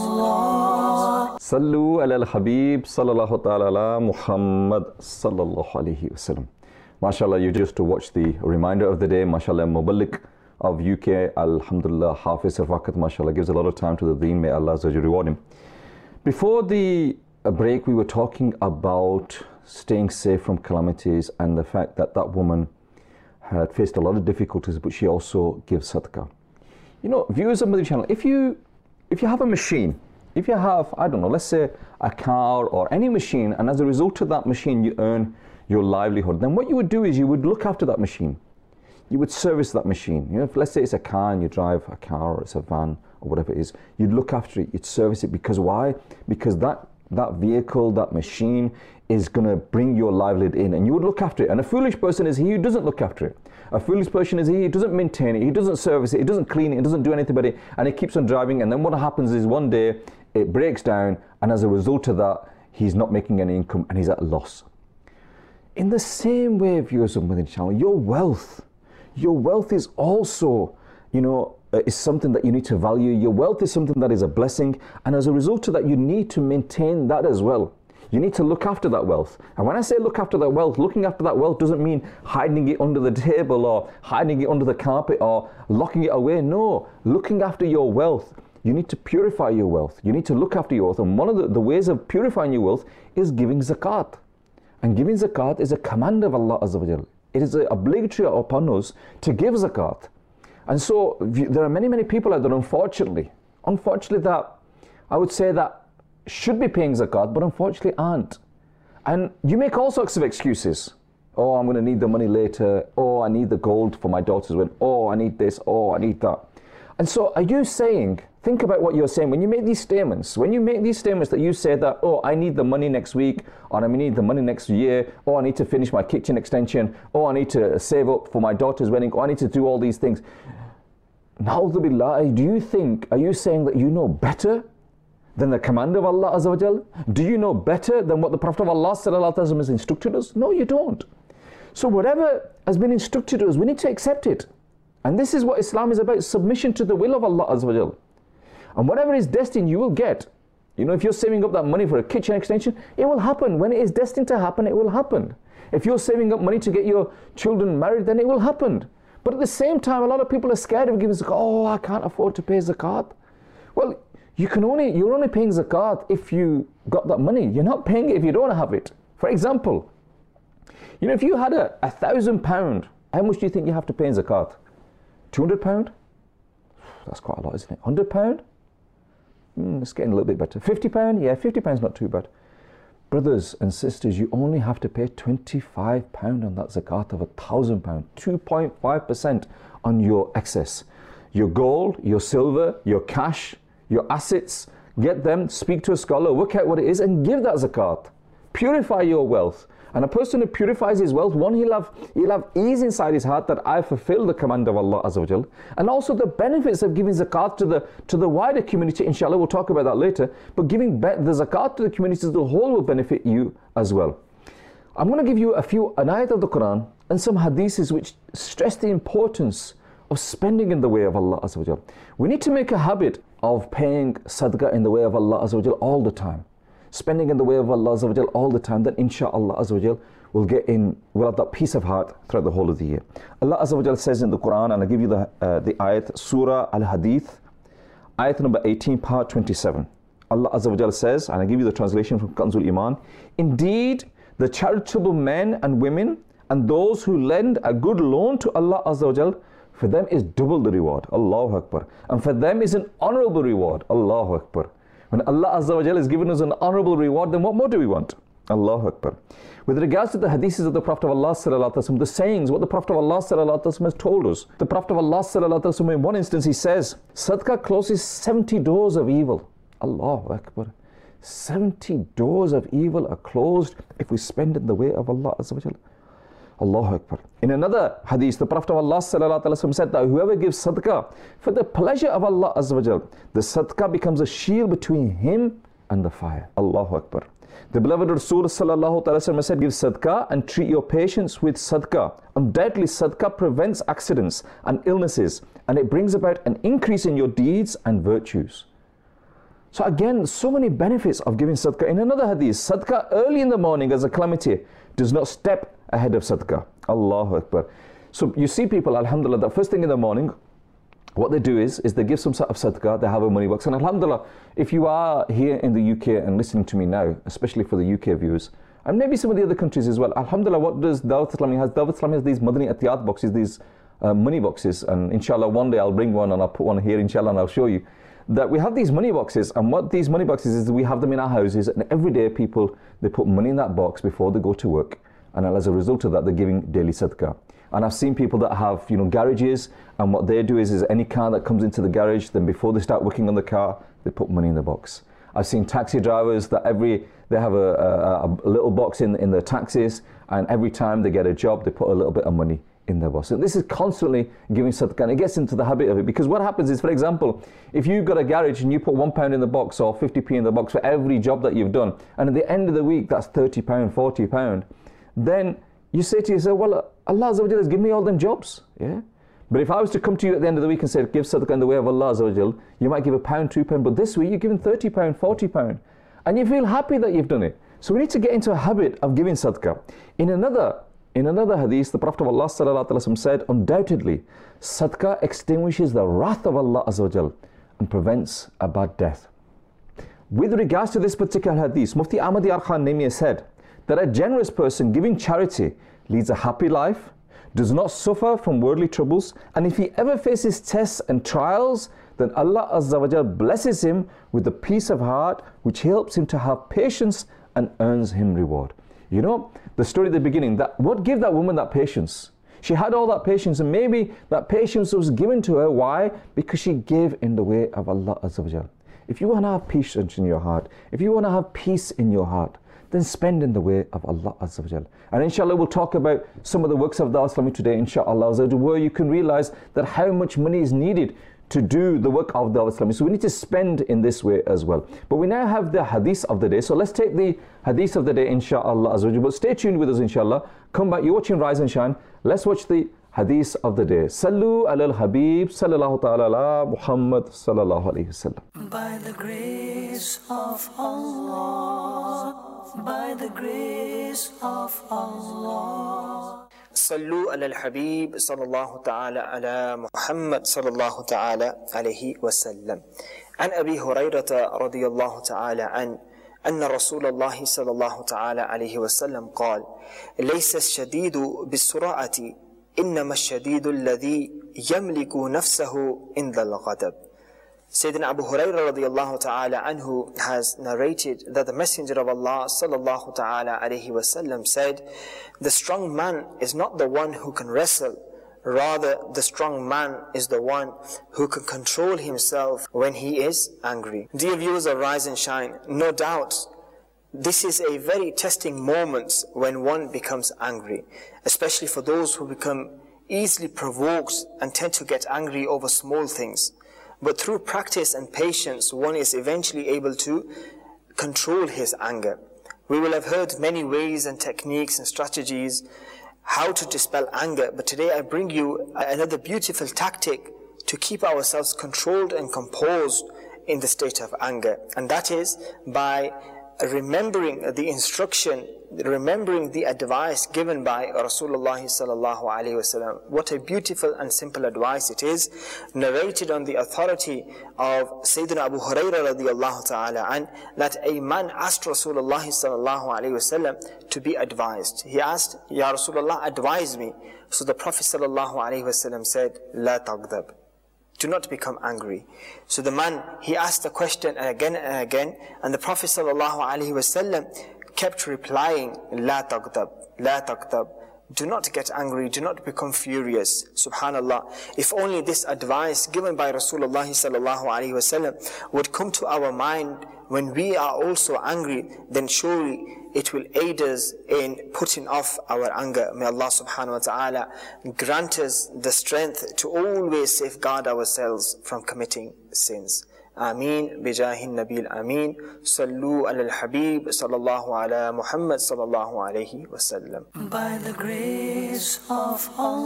Allah. Sallu ala al-Habib, sallallahu ta'ala ala Muhammad, sallallahu alayhi wasallam. MashaAllah, you just to watch the reminder of the day. MashaAllah, Muballik of U K, Alhamdulillah, Hafiz Rafakat, MashaAllah, gives a lot of time to the deen. May Allah reward him. Before the break, we were talking about staying safe from calamities and the fact that that woman had faced a lot of difficulties, but she also gives sadaqah. You know, viewers of Madani Channel, if you if you have a machine, if you have, I don't know, let's say a car or any machine, and as a result of that machine you earn your livelihood, then what you would do is you would look after that machine. You would service that machine. You know, if let's say it's a car and you drive a car or it's a van or whatever it is, you'd look after it, you'd service it. Because why? Because that that vehicle, that machine is going to bring your livelihood in, and you would look after it. And a foolish person is he who doesn't look after it. A foolish person is he who doesn't maintain it, he doesn't service it, he doesn't clean it, he doesn't do anything about it, and he keeps on driving. And then what happens is one day it breaks down, and as a result of that, he's not making any income and he's at a loss. In the same way, viewers of Madani Channel, your wealth, your wealth is also, you know, uh, is something that you need to value. Your wealth is something that is a blessing, and as a result of that, you need to maintain that as well. You need to look after that wealth. And when I say look after that wealth, looking after that wealth doesn't mean hiding it under the table or hiding it under the carpet or locking it away. No, looking after your wealth, you need to purify your wealth. You need to look after your wealth. And one of the, the ways of purifying your wealth is giving zakat. And giving zakat is a command of Allah Azza wa Jal. It is obligatory upon us to give zakat. And so there are many, many people out there, unfortunately, unfortunately that I would say that should be paying zakat, but unfortunately aren't. And you make all sorts of excuses. Oh, I'm going to need the money later. Oh, I need the gold for my daughter's wedding. Oh, I need this. Oh, I need that. And so are you saying Think about what you're saying. When you make these statements, when you make these statements that you say that, oh, I need the money next week, or I need the money next year, or I need to finish my kitchen extension, or I need to save up for my daughter's wedding, or I need to do all these things. Na'udhu billah, do you think, are you saying that you know better than the command of Allah Azza wa Jal? Do you know better than what the Prophet of Allah Sallallahu Alaihi Wasallam has instructed us? No, you don't. So whatever has been instructed to us, we need to accept it. And this is what Islam is about, submission to the will of Allah Azza wa Jal. And whatever is destined, you will get. You know, if you're saving up that money for a kitchen extension, it will happen. When it is destined to happen, it will happen. If you're saving up money to get your children married, then it will happen. But at the same time, a lot of people are scared of giving zakat. Oh, I can't afford to pay zakat. Well, you can only, you're only paying zakat if you got that money. You're not paying it if you don't have it. For example, you know, if you had a, a thousand pound, how much do you think you have to pay in zakat? two hundred pound? That's quite a lot, isn't it? one hundred pound? Mm, it's getting a little bit better. fifty pound? Yeah, fifty pound is not too bad. Brothers and sisters, you only have to pay twenty-five pound on that zakat of a thousand pound, two point five percent on your excess. Your gold, your silver, your cash, your assets, get them, speak to a scholar, work out what it is and give that zakat. Purify your wealth. And a person who purifies his wealth, one, he'll have, he'll have ease inside his heart that I fulfill the command of Allah Azza wa Jal. And also the benefits of giving zakat to the, to the wider community, inshallah, we'll talk about that later. But giving the zakat to the community as a whole will benefit you as well. I'm going to give you a few, an ayat of the Quran and some hadiths which stress the importance of spending in the way of Allah Azza wa Jal. We need to make a habit of paying sadaqah in the way of Allah Azza wa Jal all the time. Spending in the way of Allah Azza wa Jal all the time, then inshaAllah Azza wa Jal will get in, will have that peace of heart throughout the whole of the year. Allah Azza wa Jal says in the Quran, and I'll give you the, uh, the ayat, Surah Al-Hadith, ayat number eighteen, part twenty-seven. Allah Azza wa Jal says, and I'll give you the translation from Kanzul Iman, indeed, the charitable men and women and those who lend a good loan to Allah Azza wa Jal, for them is double the reward. Allahu Akbar. And for them is an honorable reward. Allahu Akbar. When Allah Azza wa Jal has given us an honorable reward, then what more do we want? Allahu Akbar. With regards to the hadiths of the Prophet of Allah Sallallahu Alaihi Wasallam, the sayings, what the Prophet of Allah Sallallahu Alaihi Wasallam has told us. The Prophet of Allah Sallallahu Alaihi Wasallam, in one instance, he says, Sadaqah closes seventy doors of evil. Allahu Akbar. seventy doors of evil are closed if we spend in the way of Allah Azza wa Jal. Allahu Akbar. In another hadith, the Prophet of Allah Sallallahu Alaihi Wasallam said that whoever gives sadaqah for the pleasure of Allah Azza wa Jal, the sadaqah becomes a shield between him and the fire. Allahu Akbar. The beloved Rasul Sallallahu Alaihi Wasallam said, give sadaqah and treat your patients with sadaqah. Undoubtedly, sadaqah prevents accidents and illnesses, and it brings about an increase in your deeds and virtues. So again, so many benefits of giving sadaqah. In another hadith, sadaqah early in the morning as a calamity does not step ahead of sadaqah. Allahu Akbar. So you see people, alhamdulillah, the first thing in the morning, what they do is, is they give some sort of sadaqah, they have a money box. And alhamdulillah, if you are here in the U K and listening to me now, especially for the U K viewers, and maybe some of the other countries as well, alhamdulillah, what does Dawat Islami has? Dawat Islami has these Madani Atiyat boxes, these uh, money boxes. And inshallah, one day I'll bring one and I'll put one here, inshallah, and I'll show you. That we have these money boxes, and what these money boxes is, we have them in our houses, and every day people, they put money in that box before they go to work, and as a result of that, they're giving daily sadaqah. And I've seen people that have, you know, garages, and what they do is, is any car that comes into the garage, then before they start working on the car, they put money in the box. I've seen taxi drivers that every, they have a, a, a little box in, in their taxis, and every time they get a job, they put a little bit of money in their box. So this is constantly giving sadaqah, and it gets into the habit of it, because what happens is, for example, if you've got a garage and you put one pound in the box or fifty p in the box for every job that you've done, and at the end of the week that's thirty pound, forty pound, then you say to yourself, well, Allah Azza wa Jal has given me all them jobs, yeah? But if I was to come to you at the end of the week and say, give sadaqah in the way of Allah Azza wa Jal, you might give a pound, two pound, but this week you're giving thirty pound, forty pound, and you feel happy that you've done it. So we need to get into a habit of giving sadaqah. In another In another hadith, the Prophet of Allah Sallallahu Alaihi Wasallam said, undoubtedly, sadaqah extinguishes the wrath of Allah Azza wa Jal and prevents a bad death. With regards to this particular hadith, Mufti Ahmadi Arkhan Nemi said that a generous person giving charity leads a happy life, does not suffer from worldly troubles, and if he ever faces tests and trials, then Allah Azza wa Jal blesses him with the peace of heart which helps him to have patience and earns him reward. You know, the story at the beginning, that what gave that woman that patience? She had all that patience, and maybe that patience was given to her. Why? Because she gave in the way of Allah Azza wa Jal. If you want to have patience in your heart, if you want to have peace in your heart, then spend in the way of Allah Azza wa Jal. And inshallah, we'll talk about some of the works of Dawah Islami today, inshallah, where you can realize that how much money is needed to do the work of Dawah Islami. So we need to spend in this way as well. But we now have the hadith of the day. So let's take the hadith of the day, inshallah Azza wa Jal. But stay tuned with us, inshallah. Come back, you're watching Rise and Shine. Let's watch the hadith of the day. Sallu ala al-Habib sallallahu ta'ala ala Muhammad sallallahu alayhi wasallam. By the grace of Allah, by the grace of Allah. صلوا على الحبيب صلى الله تعالى على محمد صلى الله تعالى عليه وسلم. عن أبي هريرة رضي الله تعالى عنه أن رسول الله صلى الله تعالى عليه وسلم قال: ليس الشديد بالسرعة إنما الشديد الذي يملك نفسه عند الغضب. Sayyidina Abu Hurairah radiallahu ta'ala anhu has narrated that the Messenger of Allah sallallahu ta'ala alayhi wasallam said, the strong man is not the one who can wrestle, rather the strong man is the one who can control himself when he is angry. Dear viewers of Rise and Shine, no doubt this is a very testing moment when one becomes angry, especially for those who become easily provoked and tend to get angry over small things. But through practice and patience, one is eventually able to control his anger. We will have heard many ways and techniques and strategies how to dispel anger, but today I bring you another beautiful tactic to keep ourselves controlled and composed in the state of anger. And that is by remembering the instruction, remembering the advice given by Rasulullah sallallahu alaihi wasallam. What a beautiful and simple advice it is, narrated on the authority of Sayyidina Abu Hurairah radiallahu ta'ala, and that a man asked Rasulullah sallallahu alaihi wasallam to be advised. He asked, Ya Rasulullah, advise me. So the Prophet sallallahu alaihi wasallam said, La taghdab. Do not become angry. So the man, he asked the question again and again, and the Prophet sallallahu alaihi wasallam kept replying, La taghdab, La taghdab. Do not get angry, do not become furious. Subhanallah. If only this advice given by Rasulullah sallallahu alaihi wasallam would come to our mind when we are also angry, then surely it will aid us in putting off our anger. May Allah subhanahu wa ta'ala grant us the strength to always safeguard ourselves from committing sins. Ameen bijahin nabil ameen. Sallu ala al-habib sallallahu ala Muhammad sallallahu alayhi wa sallam. By the grace of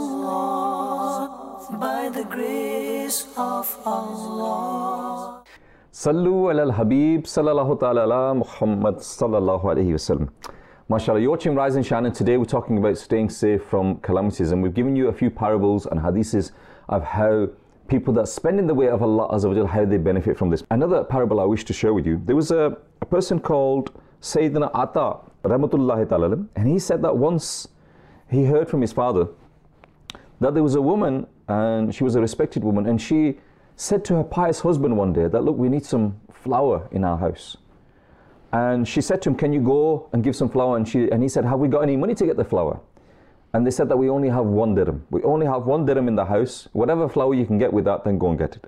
Allah, by the grace of Allah. Sallu ala al-Habib sallallahu ta'ala ala Muhammad sallallahu alayhi wasallam. MashaAllah, you're watching Rise and Shine, and today we're talking about staying safe from calamities, and we've given you a few parables and hadiths of how people that spend in the way of Allah Azza wa Jal, how they benefit from this. Another parable I wish to share with you. There was a, a person called Sayyidina Ata rahmatullahi ta'ala, and he said that once he heard from his father that there was a woman, and she was a respected woman, and she said to her pious husband one day that, look, we need some flour in our house. And she said to him, can you go and give some flour? And, she, and he said, have we got any money to get the flour? And they said that we only have one dirham. We only have one dirham in the house. Whatever flour you can get with that, then go and get it.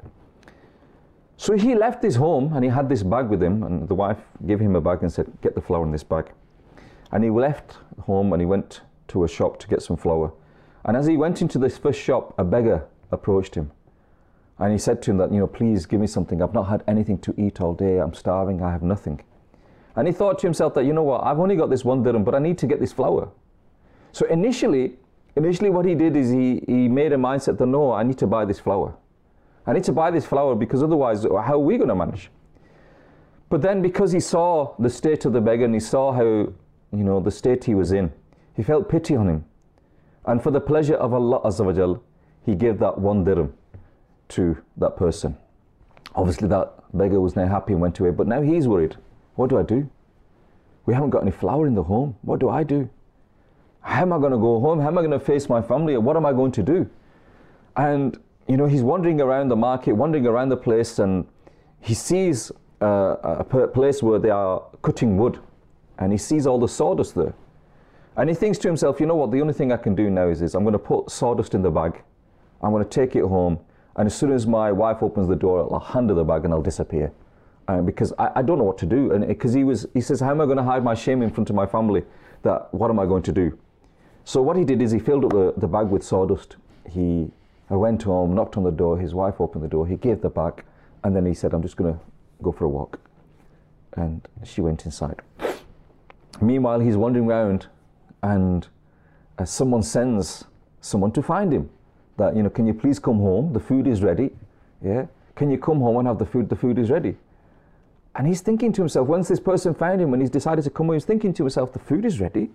So he left his home, and he had this bag with him, and the wife gave him a bag and said, get the flour in this bag. And he left home and he went to a shop to get some flour. And as he went into this first shop, a beggar approached him. And he said to him that, you know, please give me something. I've not had anything to eat all day. I'm starving. I have nothing. And he thought to himself that, you know what, I've only got this one dirham, but I need to get this flour. So initially, initially what he did is he, he made a mindset that, no, I need to buy this flour. I need to buy this flour because otherwise, how are we going to manage? But then because he saw the state of the beggar and he saw how, you know, the state he was in, he felt pity on him. And for the pleasure of Allah Azza wa Jal, he gave that one dirham to that person. Obviously that beggar was now happy and went away, but now he's worried. What do I do? We haven't got any flour in the home. What do I do? How am I going to go home? How am I going to face my family? What am I going to do? And you know, he's wandering around the market, wandering around the place, and he sees uh, a place where they are cutting wood, and he sees all the sawdust there. And he thinks to himself, you know what, the only thing I can do now is this. I'm going to put sawdust in the bag. I'm going to take it home. And as soon as my wife opens the door, I'll hand her the bag and I'll disappear. Uh, because I, I don't know what to do. And because he was, he says, how am I going to hide my shame in front of my family? That what am I going to do? So what he did is he filled up the, the bag with sawdust. He I went home, knocked on the door. His wife opened the door. He gave the bag. And then he said, I'm just going to go for a walk. And she went inside. Meanwhile, he's wandering around. And uh, someone sends someone to find him. That, you know, can you please come home? The food is ready. Yeah. Can you come home and have the food? The food is ready. And he's thinking to himself, once this person found him and he's decided to come home, he's thinking to himself, the food is ready.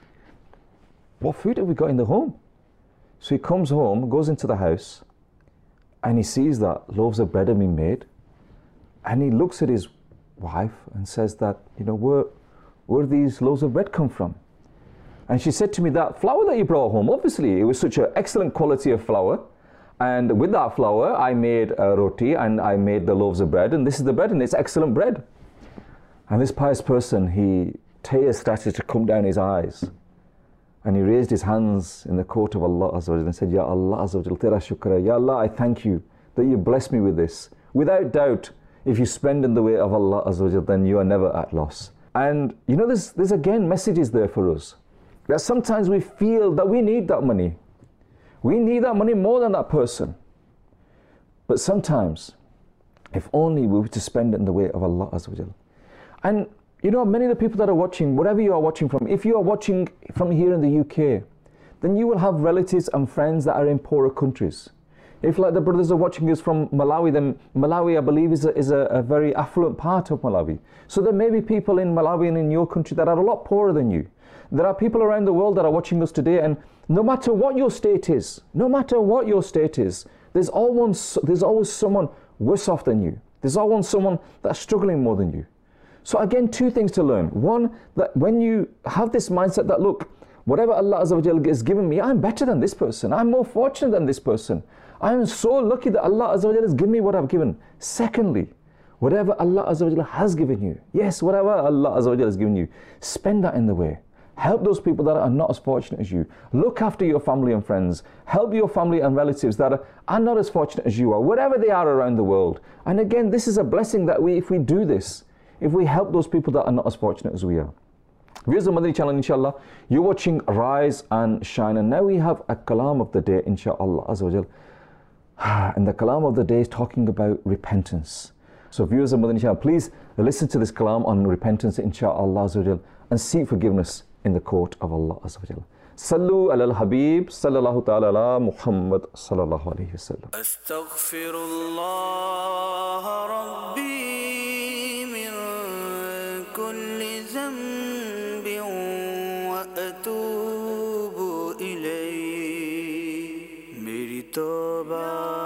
What food have we got in the home? So he comes home, goes into the house, and he sees that loaves of bread have been made. And he looks at his wife and says that, you know, where, where these loaves of bread come from? And she said to me, that flour that you brought home, obviously, it was such an excellent quality of flour. And with that flour, I made a roti and I made the loaves of bread. And this is the bread, and it's excellent bread. And this pious person, he, tears started to come down his eyes. And he raised his hands in the court of Allah Azza wa Jal and said, Ya Allah Azza wa Jal, Tera shukra. Ya Allah, I thank you that you bless me with this. Without doubt, if you spend in the way of Allah Azza wa Jal, then you are never at loss. And you know, there's, there's again messages there for us. That sometimes we feel that we need that money. We need that money more than that person. But sometimes, if only we were to spend it in the way of Allah Azza wa Jal. And you know, many of the people that are watching, wherever you are watching from, if you are watching from here in the U K, then you will have relatives and friends that are in poorer countries. If like the brothers are watching us from Malawi, then Malawi, I believe, is a, is a, a very affluent part of Malawi. So there may be people in Malawi and in your country that are a lot poorer than you. There are people around the world that are watching us today, and no matter what your state is, no matter what your state is, there's always, there's always someone worse off than you. There's always someone that's struggling more than you. So again, two things to learn. One, that when you have this mindset that, look, whatever Allah Azza wa Jal has given me, I'm better than this person. I'm more fortunate than this person. I'm so lucky that Allah Azza wa Jal has given me what I've given. Secondly, whatever Allah Azza wa Jal has given you, yes, whatever Allah Azza wa Jal has given you, spend that in the way. Help those people that are not as fortunate as you. Look after your family and friends. Help your family and relatives that are, are not as fortunate as you are, wherever they are around the world. And again, this is a blessing that we, if we do this, if we help those people that are not as fortunate as we are. Viewers of Madani channel, inshallah, you're watching Rise and Shine. And now we have a kalam of the day, inshallah Azza wa Jal. And the kalam of the day is talking about repentance. So viewers of Madani channel, please listen to this kalam on repentance, inshallah Azza wa Jal, and seek forgiveness in the court of Allah Azza wa Jal. Sallu ala al-Habib, sallallahu ta'ala ala Muhammad, sallallahu alayhi wa sallam. Astaghfirullah Rabbi min kulli zambin wa atubu ilayh. Meri tawbah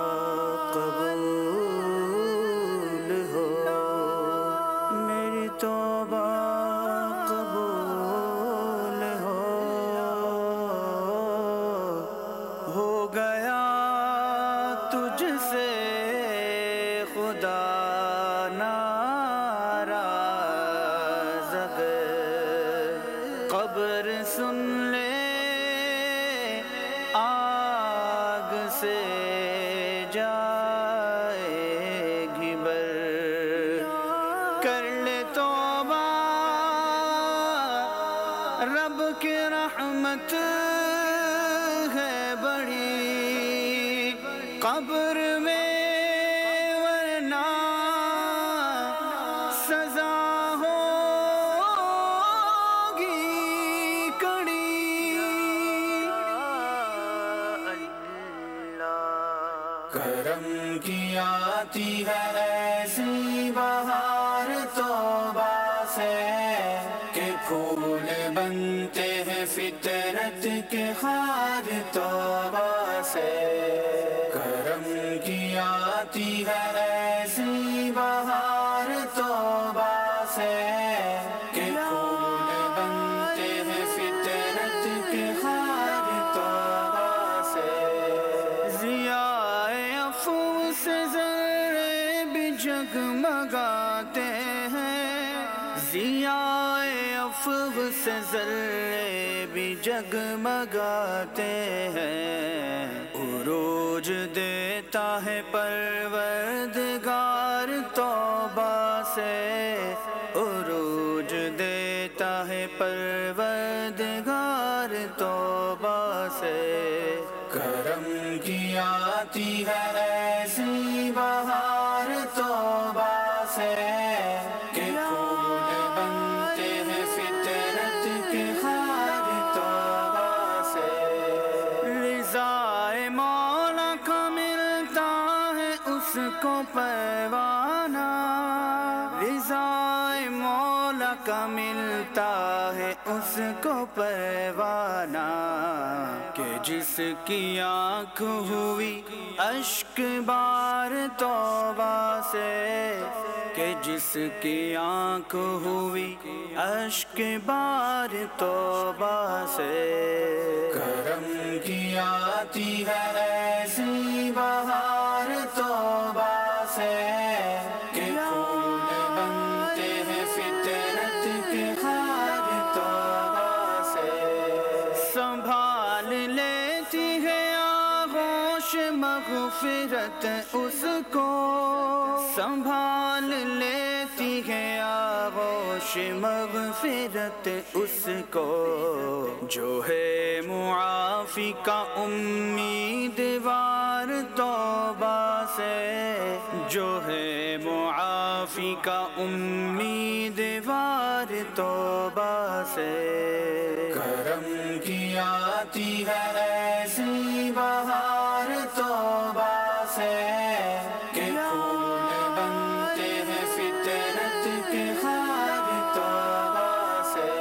افق سے ذرے بھی جگمگاتے ہیں، عروج دیتا ہے پروردگار توبہ سے، عروج دیتا ہے پروردگار توبہ سے، کرم کی آتی ہے ایسی بہار توبہ سے کہ پھول بنتے ہیں فطرت کے خار توبہ سے، رضا مولا کا ملتا ہے اس کو پروانہ، رضا مولا کا ملتا ہے اس کو پروانہ، کہ جس کی آنکھ ہوئی اشک بار توبہ سے، کہ جس کی آنکھ ہوئی اشک بار توبہ سے، کرم کی آتی ہے ایسی بہار توبہ سے کہ پھول بنتے ہیں فطرت کے خار توبہ سے، سنبھال لیتی ہے آغوش مغفرت اس کو، سنبھال لیتی ہے آغوش مغفرت اس کو، جو ہے معافی کا امیدوار توبہ سے، جو ہے معافی کا امیدوار توبہ سے، کرم کی آتی ہے ایسی بہار توبہ سے کہ پھول بنتے ہیں فطرت کے خار توبہ سے،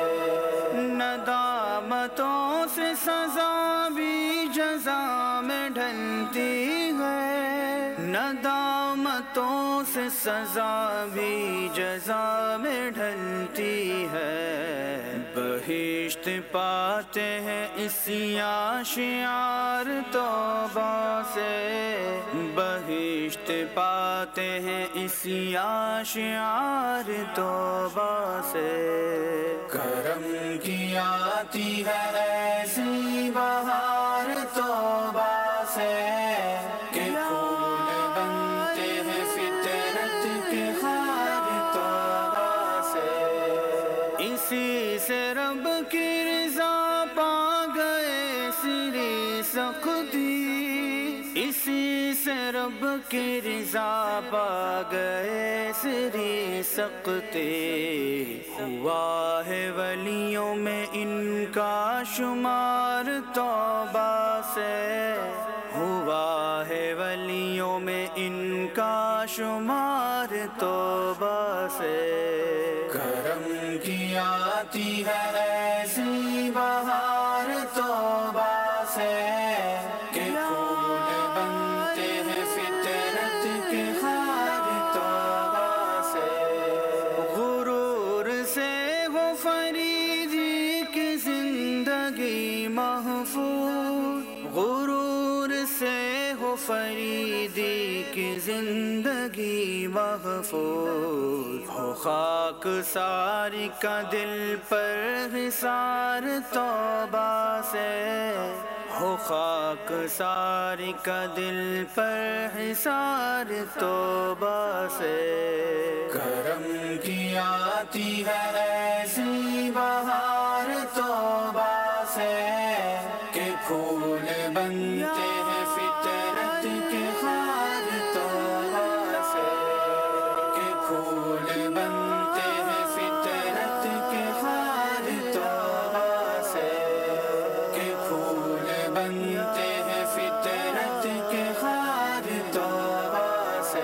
ندامتوں سے سزا بھی جزا میں ڈھلتی ہے، ندامتوں سے سزا بھی جزا میں ڈھلتی ہے، بہشت پاتے ہیں اسی آشیار توبہ سے، بہشت پاتے ہیں اسی آشیار توبہ سے، کرم کی آتی ہے ایسی بہار توبہ سے کہ پھول بنتے ہیں فطرت کے خار توبہ سے، اسی سے رب کی رضا پا گئے سری سختی، اسی سے رب کی رضا پا گئے سری سختی، ہوا ہے ولیوں میں ان کا شمار توبہ سے، ہوا ہے ولیوں میں ان کا شمار توبہ سے، کرم کی آتی ہے ایسی بہار توبہ سے کہ پھول بنتے ہیں فطرت کے خار توبہ سے، غرور سے وہ فریدی کی زندگی محفوظ، غرور سے ہو فریدی کی زندگی محفوظ، ہو خاک ساری کا دل پر حصار توبہ سے، ہو خاک ساری کا دل پر حصار توبہ سے، کرم کی آتی ہے ایسی بہار توبہ سے کہ پھول بنتے ہیں فطرت کے خار توبہ سے، کہ پھول بنتے ہیں فطرت کے خار توبہ سے، کہ پھول بنتے ہیں فطرت کے خار توبہ سے۔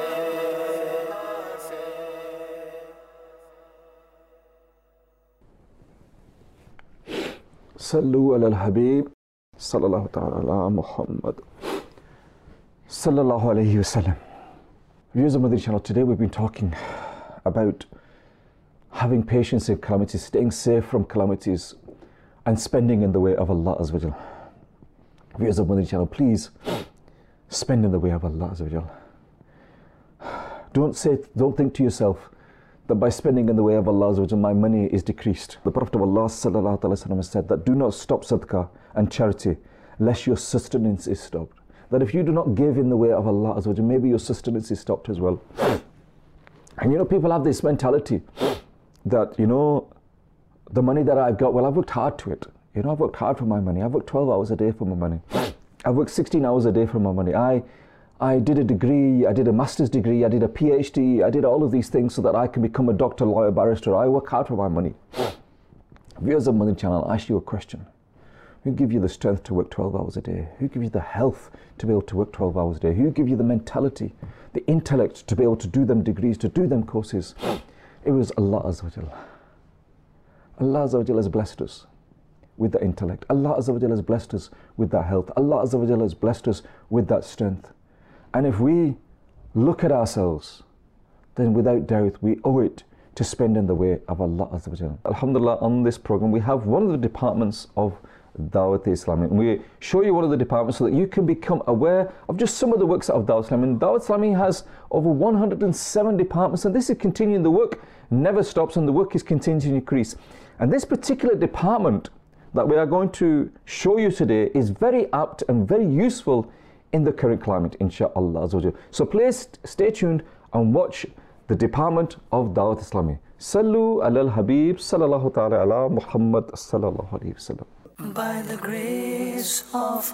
صلو علی الحبیب صلی اللہ تعالی علی Muhammad sallallahu alayhi wasallam. Viewers of Madani Channel, today we've been talking about having patience in calamities, staying safe from calamities, and spending in the way of Allah Azza wa Jal. Viewers of Madani Channel, please spend in the way of Allah Azza wa Jal. Don't say, don't think to yourself that by spending in the way of Allah, my money is decreased. The Prophet of Allah sallallahu alaihi wasallam has said that do not stop sadaqah and charity lest your sustenance is stopped. That if you do not give in the way of Allah, maybe your sustenance is stopped as well. And you know, people have this mentality that, you know, the money that I've got, well, I've worked hard to it. You know, I've worked hard for my money. I've worked twelve hours a day for my money. I've worked sixteen hours a day for my money. I I did a degree, I did a master's degree, I did a PhD, I did all of these things so that I can become a doctor, lawyer, barrister. I work hard for my money. Viewers of Madani Channel, I'll ask you a question. Who give you the strength to work twelve hours a day? Who give you the health to be able to work twelve hours a day? Who give you the mentality, the intellect to be able to do them degrees, to do them courses? It was Allah Azza wa Jal. Allah Azza wa Jal has blessed us with that intellect. Allah Azza wa Jal has blessed us with that health. Allah Azza wa Jal has blessed us with that strength. And if we look at ourselves, then without doubt we owe it to spend in the way of Allah Azza wa Jal. Alhamdulillah, on this program we have one of the departments of Dawat-e-Islami, and we show you one of the departments so that you can become aware of just some of the works of Dawat-e-Islami. And Dawat-e-Islami has over one hundred seven departments, and this is continuing. The work never stops, and the work is continuing to increase. And this particular department that we are going to show you today is very apt and very useful in the current climate, inshaAllah. So please stay tuned and watch the department of Dawat-e-Islami. Sallu ala al-Habib sallallahu ta'ala ala Muhammad sallallahu alayhi wa sallam. By the grace of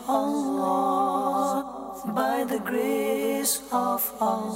Allah, by the grace of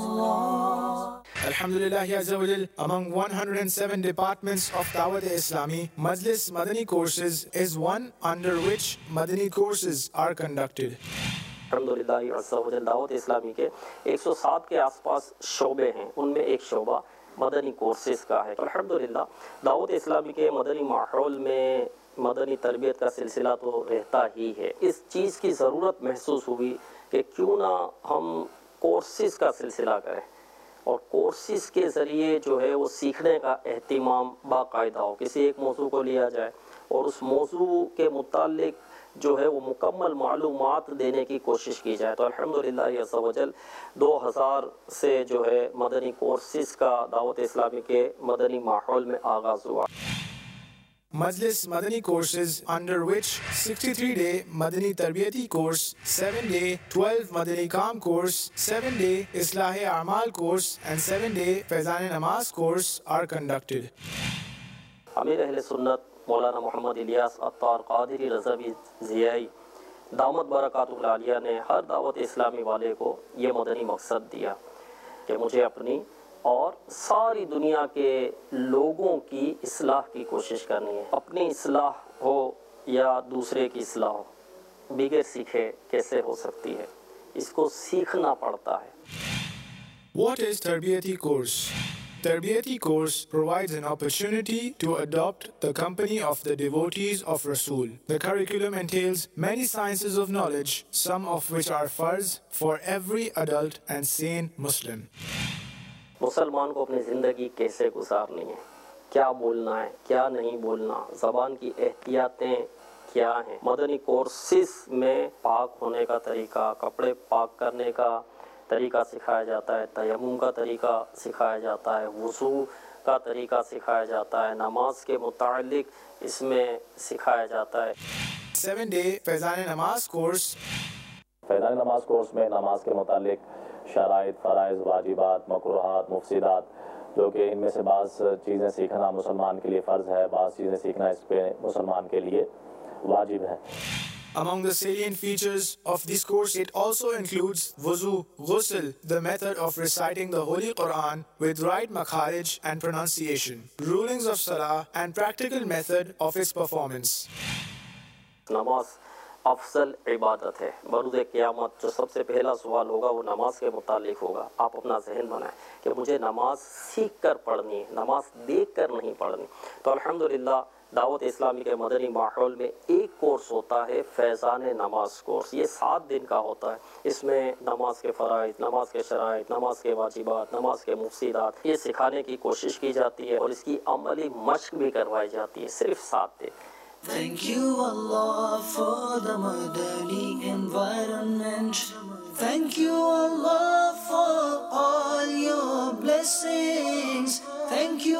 Allah. Alhamdulillah Azza wa Jal, among one hundred seven departments of Dawat-e-Islami, Majlis Madani Courses is one under which Madani courses are conducted. الحمدللہ عزا وجل دعوت اسلامی کے ایک سو سات کے آس پاس شعبے ہیں، ان میں ایک شعبہ مدنی کورسز کا ہے. الحمدللہ دعوت اسلامی کے مدنی ماحول میں مدنی تربیت کا سلسلہ تو رہتا ہی ہے. اس چیز کی ضرورت محسوس ہوئی کہ کیوں نہ ہم کورسز کا سلسلہ کریں اور کورسز کے ذریعے جو ہے وہ سیکھنے کا اہتمام باقاعدہ ہو. کسی ایک موضوع کو لیا جائے اور اس موضوع کے متعلق جو ہے وہ مکمل معلومات دینے کی کوشش کی جائے. تو الحمدللہ عز و جل دو ہزار سے جو ہے مدنی کورسز کا دعوت اسلامی کے مدنی ماحول میں آغاز ہوا. Majlis Madani courses, under which sixty-three day Madani Tarbiyati course, seven day twelve Madani Kaam course, seven day Islah-e A'mal course and seven day Faizan-e Namaz course are conducted. امیر اہل سنت مولانا محمد الیاس عطار قادری رضوی ضیائی دامت برکاتہ العالیہ نے ہر دعوت اسلامی والے کو یہ مدنی مقصد دیا کہ مجھے اپنی اور ساری دنیا کے لوگوں کی اصلاح کی کوشش کرنی ہے. اپنی اصلاح ہو یا دوسرے کی اصلاح ہو، بغیر سیکھے کیسے ہو سکتی ہے؟ اس کو سیکھنا پڑتا ہے. What is Tarbiyati course? Tarbiyati course provides an opportunity to adopt the company of the devotees of Rasul. The curriculum entails many sciences of knowledge, some of which are farz for every adult and sane Muslim. مسلمان کو اپنی زندگی کیسے گزارنی ہے، کیا بولنا ہے، کیا نہیں بولنا، زبان کی احتیاطیں کیا ہیں. مدنی کورسز میں پاک ہونے کا طریقہ، کپڑے پاک کرنے کا طریقہ سکھایا جاتا ہے، تیمم کا طریقہ سکھایا جاتا ہے، وضو کا طریقہ سکھایا جاتا ہے، نماز کے متعلق اس میں سکھایا جاتا ہے. سیون ڈے فیضان نماز کورس. فیضان نماز کورس میں نماز کے متعلق شرائط، فرائض، واجبات، مکروہات، مفسدات، جو کہ ان میں سے بعض چیزیں سیکھنا مسلمان کے لیے فرض ہے، بعض چیزیں سیکھنا اس پہ مسلمان کے لیے واجب ہے. Among the salient features of this course, it also includes wuzu, ghusl, the method of reciting the Holy Quran with right makharij and pronunciation, rulings of salah, and practical method of its performance. نماز افضل عبادت ہے. بروز قیامت جو سب سے پہلا سوال ہوگا وہ نماز کے متعلق ہوگا. آپ اپنا ذہن بنائیں کہ مجھے نماز سیکھ کر پڑھنی ہے، نماز دیکھ کر نہیں پڑھنی. تو الحمدللہ دعوت اسلامی کے مدنی ماحول میں ایک کورس ہوتا ہے فیضان نماز کورس. یہ سات دن کا ہوتا ہے. اس میں نماز کے فرائض، نماز کے شرائط، نماز کے واجبات، نماز کے مفسدات یہ سکھانے کی کوشش کی جاتی ہے اور اس کی عملی مشق بھی کروائی جاتی ہے. صرف سات دن. Thank you Allah for the Madani environment. Thank you Allah for all your blessings. Thank you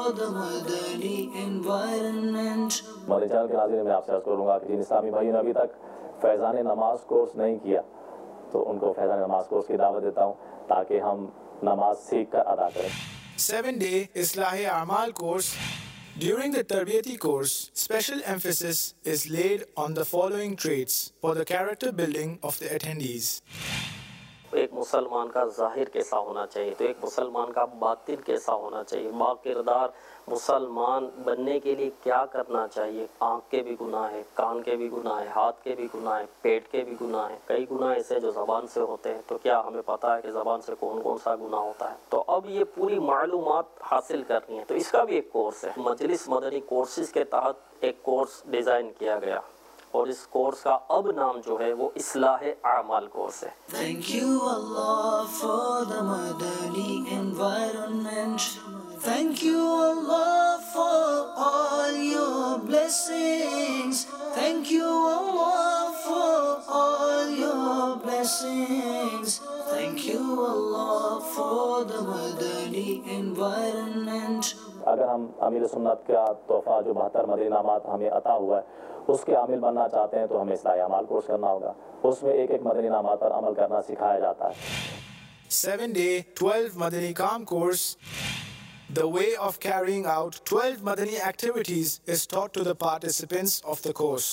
the Madani environment. Madani channel کے ناظرین میں آپ سے عرض کروں گا کہ جن اسلامی بھائیوں نے ابھی تک فیضان نماز کورس نہیں کیا تو ان کو فیضان نماز کورس کی دعوت دیتا ہوں تاکہ ہم نماز سیکھ کر ادا کریں. Seven day Islahi Amal course. During the Tarbiyati course, special emphasis is laid on the following traits for the character building of the attendees. ایک مسلمان کا ظاہر کیسا ہونا چاہیے تو ایک مسلمان کا باطن کیسا ہونا چاہیے. با کردار مسلمان بننے کے لیے کیا کرنا چاہیے. آنکھ کے بھی گناہ ہے, کان کے بھی گناہ ہے, ہاتھ کے بھی گناہ ہے, پیٹ کے بھی گناہ ہے. کئی گناہ ایسے جو زبان سے ہوتے ہیں, تو کیا ہمیں پتہ ہے کہ زبان سے کون کون سا گناہ ہوتا ہے. تو اب یہ پوری معلومات حاصل کرنی ہے, تو اس کا بھی ایک کورس ہے. مجلس مدنی کورسز کے تحت ایک کورس ڈیزائن کیا گیا اور اس کورس کا اب نام جو ہے وہ اصلاح اعمال کورس ہے. Thank you Allah for the Madani environment. Thank you Allah for all your blessings. Thank you Allah for all your blessings. Thank you Allah for the Madani environment. اگر ہم امیر سنت کا تحفہ جو بہتر مدنی انعامات ہمیں عطا ہوا ہے اس کے عامل بننا چاہتے ہیں تو ہمیں اصلاح اعمال کورس کرنا ہوگا. اس میں ایک ایک مدنی انعامات پر عمل کرنا سکھایا جاتا ہے. Seven day twelve Madani Kaam course. The way of carrying out twelve Madani activities is taught to the participants of the course.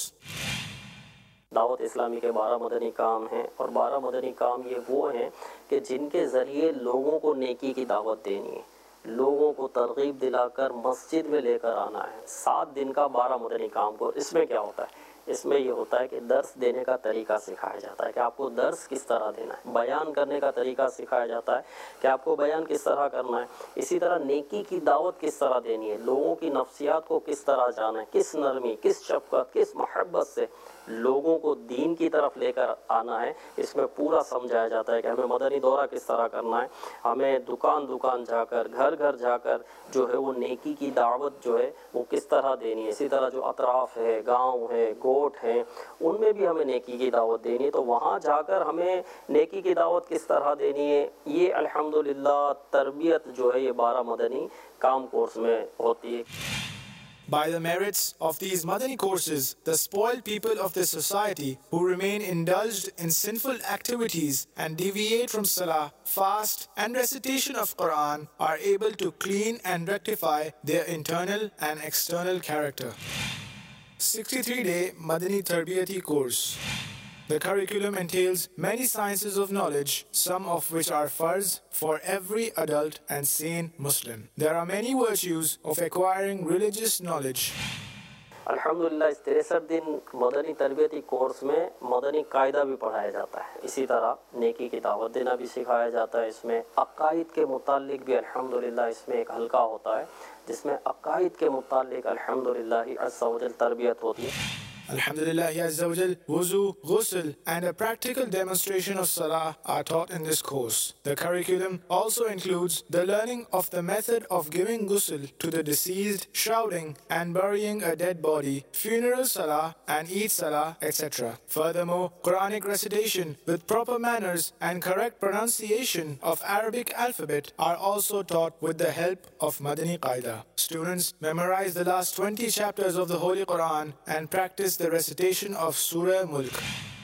دعوت اسلامی کے بارہ مدنی کام ہیں اور بارہ مدنی کام یہ وہ ہیں کہ جن کے ذریعے لوگوں کو نیکی کی دعوت دینی ہے, لوگوں کو ترغیب دلا کر مسجد میں لے کر آنا ہے. سات دن کا بارہ مدنی کام کو. اس میں کیا ہوتا ہے؟ اس میں یہ ہوتا ہے کہ درس دینے کا طریقہ سکھایا جاتا ہے کہ آپ کو درس کس طرح دینا ہے. بیان کرنے کا طریقہ سکھایا جاتا ہے کہ آپ کو بیان کس طرح کرنا ہے. اسی طرح نیکی کی دعوت کس طرح دینی ہے, لوگوں کی نفسیات کو کس طرح جانا ہے, کس نرمی, کس شفقت, کس محبت سے لوگوں کو دین کی طرف لے کر آنا ہے. اس میں پورا سمجھایا جاتا ہے کہ ہمیں مدنی دورہ کس طرح کرنا ہے, ہمیں دکان دکان جا کر, گھر گھر جا کر جو ہے وہ نیکی کی دعوت جو ہے وہ کس طرح دینی ہے. اسی طرح جو اطراف ہے, گاؤں ہے, گوٹ ہیں, ان میں بھی ہمیں نیکی کی دعوت دینی ہے. تو وہاں جا کر ہمیں نیکی کی دعوت کس طرح دینی ہے, یہ الحمدللہ تربیت جو ہے یہ بارہ مدنی کام کورس میں ہوتی ہے. By the merits of these Madani courses, the spoiled people of the society who remain indulged in sinful activities and deviate from salah, fast and recitation of Quran are able to clean and rectify their internal and external character. sixty-three day Madani Tarbiyati course. The curriculum entails many sciences of knowledge, some of which are farz for every adult and sane Muslim. There are many virtues of acquiring religious knowledge. الحمدللہ اس تریسٹھ دن مدنی تربیتی course میں مدنی قاعدہ بھی پڑھایا جاتا ہے. اسی طرح نیکی کی دعوت دینا بھی سکھایا جاتا ہے. اس میں عقائد کے متعلق بھی الحمدللہ اس میں ایک حلقہ ہوتا ہے جس میں عقائد کے متعلق الحمدللہ عز و جل تربیت ہوتی ہے. Alhamdulillah Azza wa Jal, wuzu, ghusl and a practical demonstration of salah are taught in this course. The curriculum also includes the learning of the method of giving ghusl to the deceased, shrouding and burying a dead body, funeral salah and Eid salah, et cetera. Furthermore, Quranic recitation with proper manners and correct pronunciation of Arabic alphabet are also taught with the help of Madani Qaida. Students memorize the last twenty chapters of the Holy Quran and practice the recitation of Surah Mulk.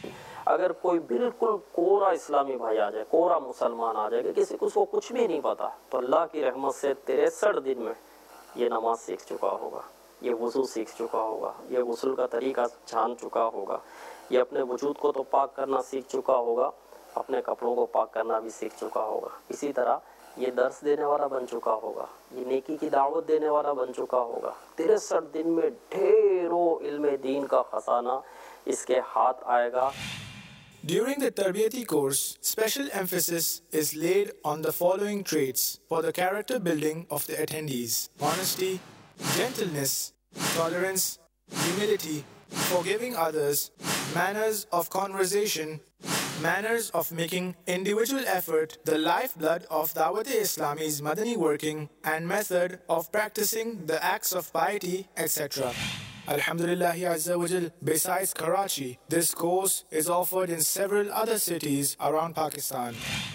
اگر کوئی بالکل کورا اسلامی بھائی آ جائے, کورا مسلمان آ جائے کہ کسی کو اس کو کچھ بھی نہیں پتا, تو اللہ کی رحمت سے تریسٹھ دن میں یہ نماز سیکھ چکا ہوگا, یہ وضو سیکھ چکا ہوگا, یہ غسل کا طریقہ جان چکا ہوگا, یہ اپنے وجود کو تو پاک کرنا سیکھ چکا ہوگا, اپنے کپڑوں کو پاک کرنا بھی سیکھ چکا ہوگا. اسی طرح یہ درس دینے والا بن چکا ہوگا, یہ نیکی کی دعوت دینے والا بن چکا ہوگا. تریسٹھ دن میں ڈھیروں علم دین کا خزانہ اس کے ہاتھ آئے گا. During the Tarbiyati course, special emphasis is laid on the following traits for the character building of the attendees: honesty, gentleness, tolerance, humility, forgiving others, manners of conversation, manners of making individual effort the lifeblood of Dawat-e-Islami's Madani working, and method of practicing the acts of piety, et cetera. Alhamdulillah Azza wa Jal, besides Karachi, this course is offered in several other cities around Pakistan.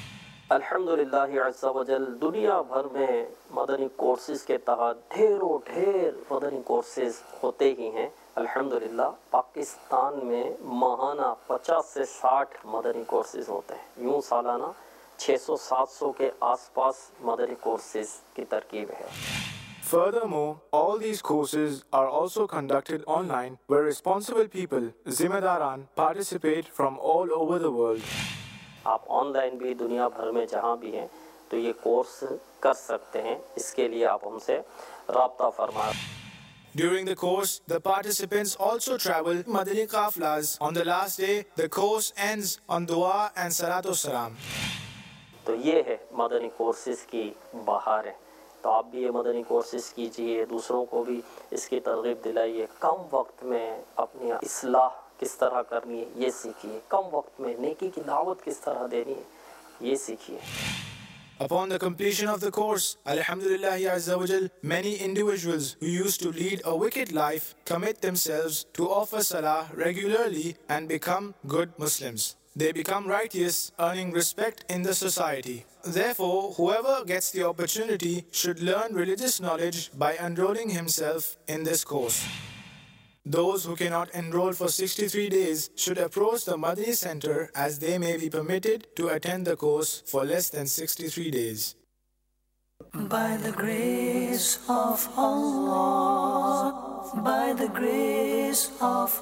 अल्हम्दुलिल्लाह अज़्ज़ा वजल दुनिया भर में Madani courses के तहत ढेरों ढेर Madani courses होते ही हैं। अल्हम्दुलिल्लाह पाकिस्तान में माहाना पचास से साठ मदनी कोर्सेज़ होते हैं। यूँ सालाना छह सौ सात सौ के आसपास मदनी कोर्सेज़ की तरकीब है। Furthermore, all these courses are also conducted online where responsible people, Zimmadaran, participate from all over the world. आप ऑनलाइन भी दुनिया भर में जहाँ भी हैं तो ये कोर्स कर सकते हैं। इसके लिए आप हमसे राब्ता फरमाएं। During the course, the participants also travel Madani Qaflas. On the last day, the course ends on Dua and Salatu Salam. तो ये है मदनी कोर्सेज की बहार है। तो आप भी ये मदनी कोर्सेज कीजिए, दूसरों को भी इसकी तरगीब दिलाइए। कम वक्त में अपनी इस्लाह किस तरह करनी है ये सीखिए। कम वक्त में नेकी की दावत किस तरह देनी है ये सीखिए। Upon the completion of the course, Alhamdulillah Azza wa Jal, many individuals who used to lead a wicked life commit themselves to offer salah regularly and become good Muslims. They become righteous, earning respect in the society. Therefore, whoever gets the opportunity should learn religious knowledge by enrolling himself in this course. Those who cannot enroll for sixty-three days should approach the Madani Center as they may be permitted to attend the course for less than sixty-three days. By the grace of Allah, by the grace of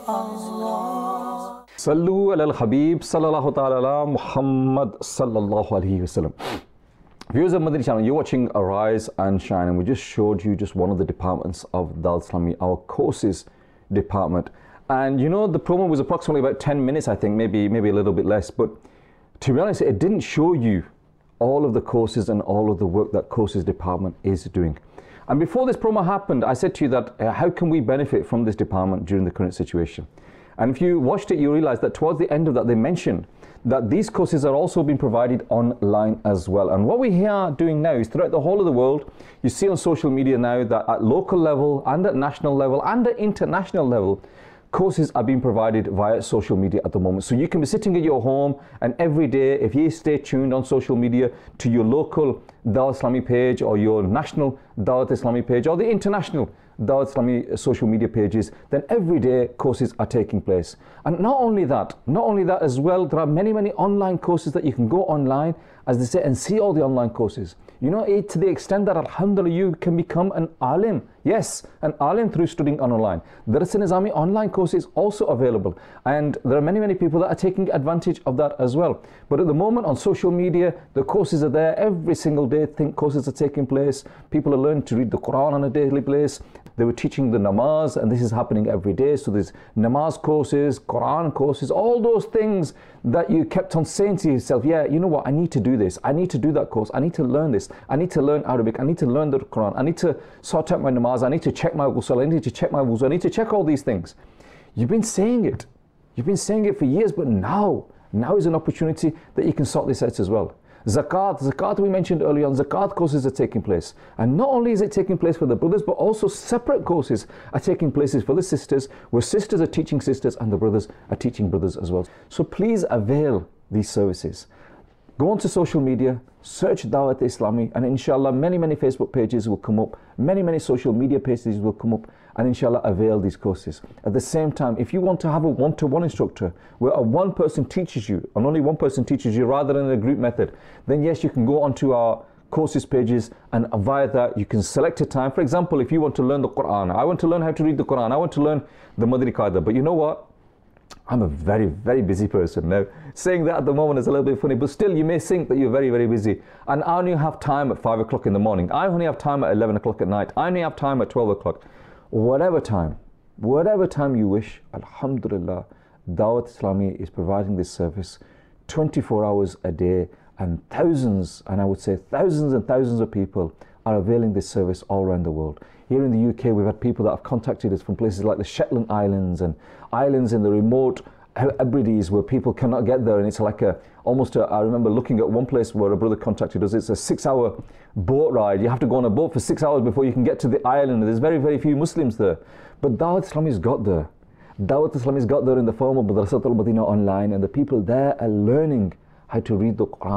Allah. Sallu ala al-Habib sallallahu ta'ala ala Muhammad sallallahu alayhi wa sallam. Viewers of Madani Channel, you're watching Arise and Shine, and we just showed you just one of the departments of Dawat Islami, our courses department. And you know, the promo was approximately about ten minutes, I think, maybe maybe a little bit less, but to be honest, it didn't show you all of the courses and all of the work that courses department is doing. And before this promo happened, I said to you that uh, how can we benefit from this department during the current situation? And if you watched it, you realize that towards the end of that, they mentioned that these courses are also being provided online as well. And what we are doing now is throughout the whole of the world, you see on social media now that at local level and at national level and at international level, courses are being provided via social media at the moment. So you can be sitting at your home, and every day, if you stay tuned on social media to your local Dawat Islami page or your national Dawat Islami page or the international Dawat Islami social media pages, then every day courses are taking place. And not only that, not only that as well, there are many, many online courses that you can go online, as they say, and see all the online courses. You know, it, to the extent that alhamdulillah you can become an alim. Yes, an alim through studying online. Dars Nizami online course is also available, and there are many, many people that are taking advantage of that as well. But at the moment on social media, the courses are there every single day. Think courses are taking place. People are learning to read the Quran on a daily basis. They were teaching the namaz, and this is happening every day. So there's namaz courses, Quran courses, all those things that you kept on saying to yourself, yeah, you know what, I need to do this. I need to do that course. I need to learn this. I need to learn Arabic. I need to learn the Quran. I need to sort out my namaz. I need to check my ghusl. I need to check my wuzu. I need to check all these things. You've been saying it. You've been saying it for years, but now, now is an opportunity that you can sort this out as well. Zakat, Zakat we mentioned earlier on, Zakat courses are taking place. And not only is it taking place for the brothers, but also separate courses are taking places for the sisters, where sisters are teaching sisters and the brothers are teaching brothers as well. So please avail these services. Go onto social media, search Dawat Islami, and inshallah many, many Facebook pages will come up, many, many social media pages will come up, and inshallah avail these courses. At the same time, if you want to have a one-to-one instructor where a one person teaches you, and only one person teaches you rather than a group method, then yes, you can go onto our courses pages, and via that you can select a time. For example, if you want to learn the Quran, I want to learn how to read the Quran, I want to learn the Madani Qaida, but you know what? I'm a very, very busy person now. Saying that at the moment is a little bit funny, but still you may think that you're very, very busy. And I only have time at five o'clock in the morning. I only have time at eleven o'clock at night. I only have time at twelve o'clock. Whatever time, whatever time you wish, alhamdulillah, Dawat Islami is providing this service twenty-four hours a day, and thousands, and I would say thousands and thousands of people are availing this service all around the world. Here in the U K, we've had people that have contacted us from places like the Shetland Islands and islands in the remote Hebrides where people cannot get there, and it's like a almost a, I remember looking at one place where a brother contacted us. It's a six hour boat ride. You have to go on a boat for six hours before you can get to the island. There's very, very few Muslims there. But Dawat Islami's got there. Dawat Islami's got there in the form of Madrasat al-Madinah online, and the people there are learning how to read the Quran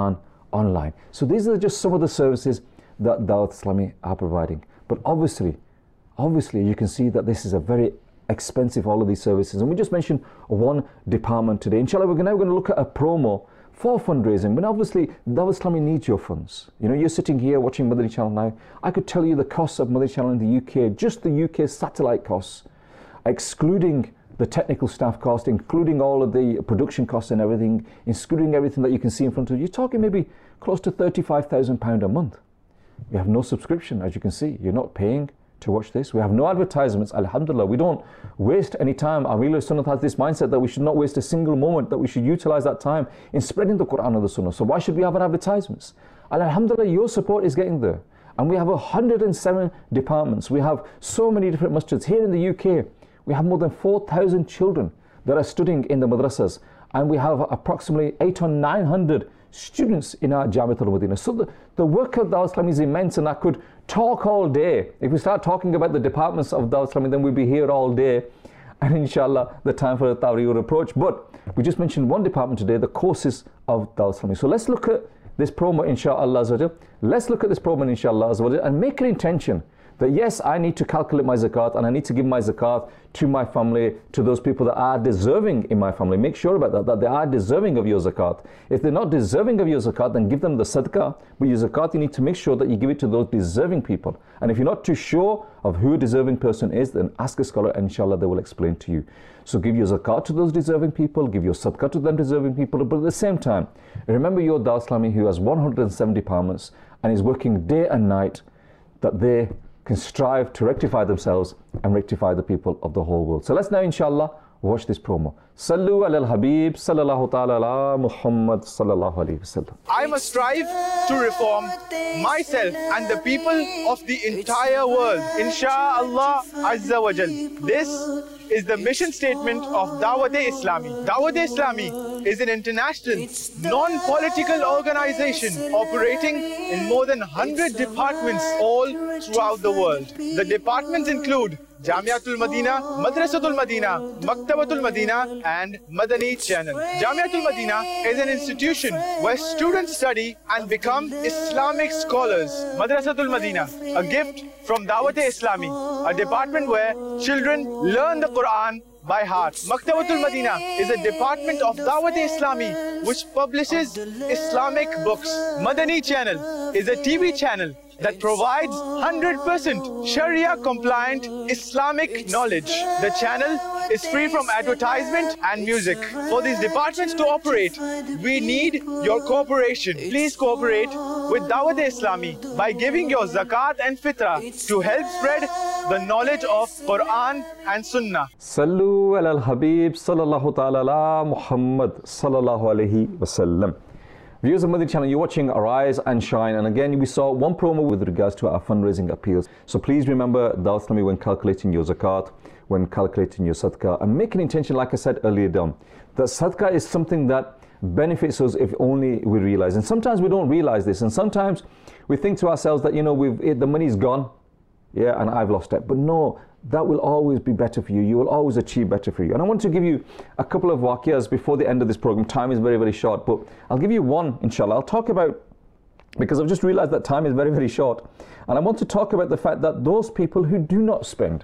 online. So these are just some of the services that Dawat Islami are providing. But obviously, obviously you can see that this is a very expensive, all of these services. And we just mentioned one department today. Inshallah, we're now going to look at a promo for fundraising. But obviously, Dawat Islami needs your funds. You know, you're sitting here watching Madani Channel now. I could tell you the costs of Madani Channel in the U K, just the U K satellite costs, excluding the technical staff cost, including all of the production costs and everything, excluding everything that you can see in front of you. You're talking maybe close to thirty-five thousand pounds a month. We have no subscription, as you can see. You're not paying to watch this. We have no advertisements, alhamdulillah. We don't waste any time. Amir Sunnah has this mindset that we should not waste a single moment, that we should utilize that time in spreading the Quran and the Sunnah. So why should we have advertisements? Alhamdulillah, your support is getting there. And we have one hundred seven departments. We have so many different masjids. Here in the U K, we have more than four thousand children that are studying in the madrasas. And we have approximately eight or nine hundred students in our Jamiat al-Madinah. So the, the work of Dawat Islami is immense, and I could talk all day. If we start talking about the departments of Dawat Islami, then we'll be here all day. And inshallah, the time for the Tawri will approach. But we just mentioned one department today, the courses of Dawat Islami. So let's look at this promo, inshallah. Let's look at this promo, inshallah, and make an intention that yes, I need to calculate my zakat and I need to give my zakat to my family, to those people that are deserving in my family. Make sure about that, that they are deserving of your zakat. If they're not deserving of your zakat, then give them the sadaqah. But your zakat, you need to make sure that you give it to those deserving people. And if you're not too sure of who a deserving person is, then ask a scholar and inshallah they will explain to you. So give your zakat to those deserving people, give your sadaqah to them deserving people, but at the same time, remember your Dawat Islami who has one hundred seven departments and is working day and night, that they can strive to rectify themselves and rectify the people of the whole world. So let's now inshallah watch this promo. Sallu ala al-Habib sallallahu ta'ala ala Muhammad sallallahu alayhi wasallam. I must strive to reform myself and the people of the entire world. Insha'Allah Azza wa Jal. This is the mission statement of Dawat-e-Islami. Dawat-e-Islami is an international, non-political organization operating in more than one hundred departments all throughout the world. The departments include Jamiatul Madina, Madrasatul Madina, Maktabatul Madina and Madani Channel. Jamiatul Madina is an institution where students study and become Islamic scholars. Madrasatul Madina, a gift from Dawat-e-Islami, a department where children learn the Quran by heart. Maktabatul Madina is a department of Dawat-e-Islami which publishes Islamic books. Madani Channel is a T V channel that provides one hundred percent Sharia compliant Islamic knowledge. The channel is free from advertisement and music. For these departments to operate, we need your cooperation. Please cooperate with Dawat-e-Islami by giving your zakat and fitrah to help spread the knowledge of Quran and Sunnah. Sallu ala al-Habib sallallahu ta'ala ala Muhammad sallallahu alayhi wasallam. Viewers of Madani Channel, you're watching Arise and Shine, and again we saw one promo with regards to our fundraising appeals. So please remember Dawat Islami when calculating your zakat, when calculating your sadaqah, and make an intention, like I said earlier down, that sadaqah is something that benefits us if only we realize. And sometimes we don't realize this, and sometimes we think to ourselves that, you know, we've it, the money's gone, yeah, and I've lost it. But no, that will always be better for you. You will always achieve better for you. And I want to give you a couple of waqiyas before the end of this program. Time is very, very short, but I'll give you one, inshallah. I'll talk about, because I've just realized that time is very, very short. And I want to talk about the fact that those people who do not spend,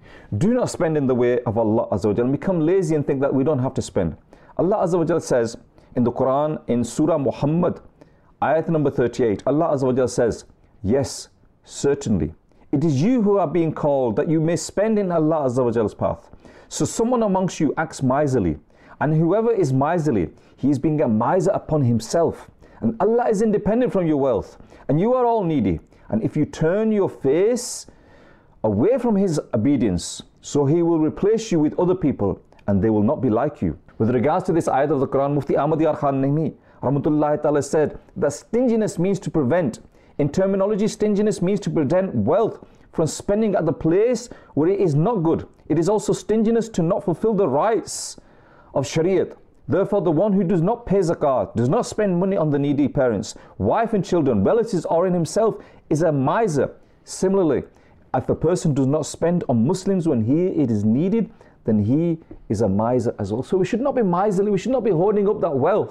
do not spend in the way of Allah Azza wa Jal, and become lazy and think that we don't have to spend. Allah Azza wa Jal says in the Quran, in Surah Muhammad, ayat number thirty-eight, Allah Azza wa Jal says, yes, certainly, it is you who are being called that you may spend in Allah Azza wa Jal's path. So someone amongst you acts miserly, and whoever is miserly, he is being a miser upon himself. And Allah is independent from your wealth, and you are all needy. And if you turn your face away from His obedience, so He will replace you with other people, and they will not be like you. With regards to this ayat of the Quran, Mufti Ahmad Yar Khan Naimi Rahmatullahi Ta'ala said that stinginess means to prevent. In terminology, stinginess means to prevent wealth from spending at the place where it is not good. It is also stinginess to not fulfill the rights of Shariat. Therefore, the one who does not pay zakat, does not spend money on the needy parents, wife and children, relatives, or in himself, is a miser. Similarly, if a person does not spend on Muslims when he it is needed, then he is a miser as well. So we should not be miserly, we should not be hoarding up that wealth.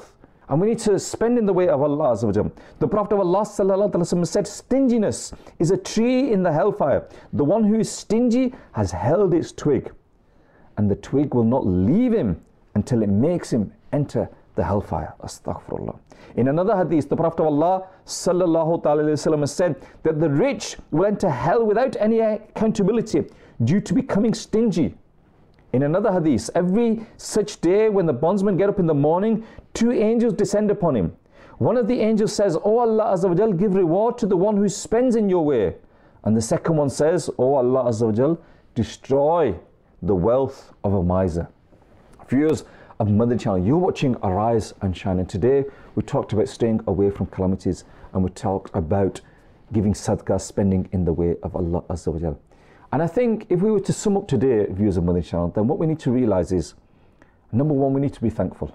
And we need to spend in the way of Allah Azza wa Jal. The Prophet of Allah Sallallahu Alaihi Wasallam said, stinginess is a tree in the hellfire. The one who is stingy has held its twig, and the twig will not leave him until it makes him enter the hellfire. Astaghfirullah. In another hadith, the Prophet of Allah Sallallahu Alaihi Wasallam said that the rich will enter hell without any accountability due to becoming stingy. In another hadith, every such day when the bondsman get up in the morning, two angels descend upon him. One of the angels says, "O Allah Azza wa Jal, give reward to the one who spends in your way." And the second one says, "O Allah Azza wa Jal, destroy the wealth of a miser." Viewers of Madani Channel, you're watching Arise and Shine, and today we talked about staying away from calamities, and we talked about giving sadaqah, spending in the way of Allah Azza wa Jal. And I think if we were to sum up today, viewers of Madani Channel, then what we need to realize is, number one, we need to be thankful.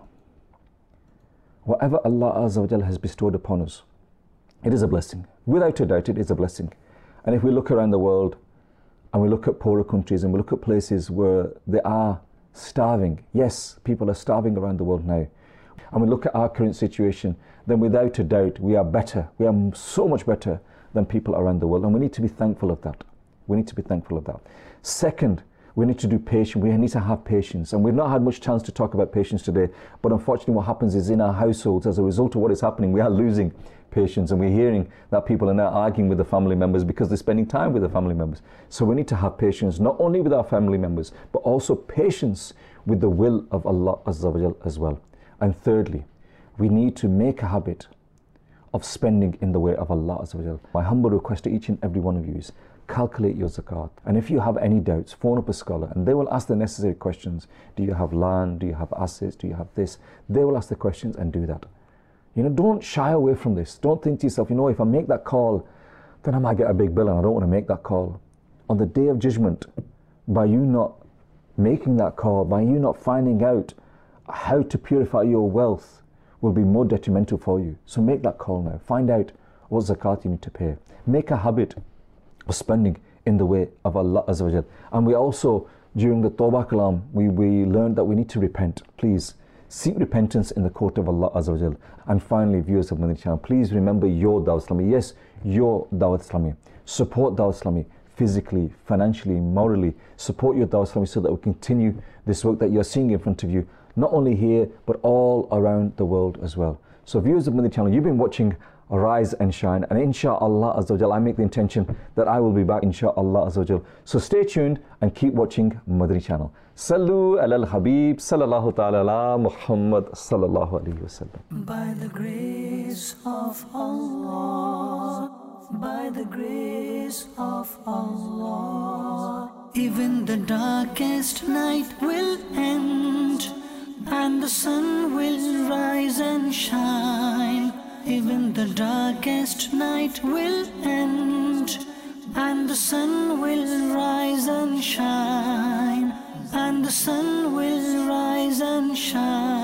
Whatever Allah Azza wa Jal has bestowed upon us, it is a blessing. Without a doubt, it is a blessing. And if we look around the world, and we look at poorer countries, and we look at places where they are starving, yes, people are starving around the world now, and we look at our current situation, then without a doubt, we are better. We are so much better than people around the world, and we need to be thankful of that. We need to be thankful of that. Second, we need to do patience. We need to have patience. And we've not had much chance to talk about patience today. But unfortunately, what happens is in our households, as a result of what is happening, we are losing patience. And we're hearing that people are now arguing with the family members because they're spending time with the family members. So we need to have patience, not only with our family members, but also patience with the will of Allah Azza wa Jal as well. And thirdly, we need to make a habit of spending in the way of Allah Azza wa Jal. My humble request to each and every one of you is, calculate your zakat, and if you have any doubts, phone up a scholar and they will ask the necessary questions. Do you have land? Do you have assets? Do you have this? They will ask the questions and do that. You know, don't shy away from this. Don't think to yourself, you know, if I make that call, then I might get a big bill and I don't want to make that call. On the day of judgment, by you not making that call, by you not finding out how to purify your wealth, will be more detrimental for you. So make that call now. Find out what zakat you need to pay. Make a habit of spending in the way of Allah Azza wa Jal. And we also, during the Tawbah Kalam, we, we learned that we need to repent. Please seek repentance in the court of Allah Azza wa Jal. And finally, viewers of Madani Channel, please remember your Dawat Islami. Yes, your Dawat Islami. Support Dawat Islami physically, financially, morally. Support your Dawat Islami so that we continue this work that you're seeing in front of you, not only here, but all around the world as well. So viewers of Madani Channel, you've been watching Arise and Shine, and inshallah Azza wa Jal, I make the intention that I will be back inshallah Azza wa Jal. So stay tuned and keep watching Madani Channel. Sallu ala al-Habib sallallahu ta'ala ala Muhammad sallallahu alayhi wa sallam. By the grace of Allah, by the grace of Allah, even the darkest night will end, and the sun will rise and shine. Even the darkest night will end, and the sun will rise and shine, and the sun will rise and shine.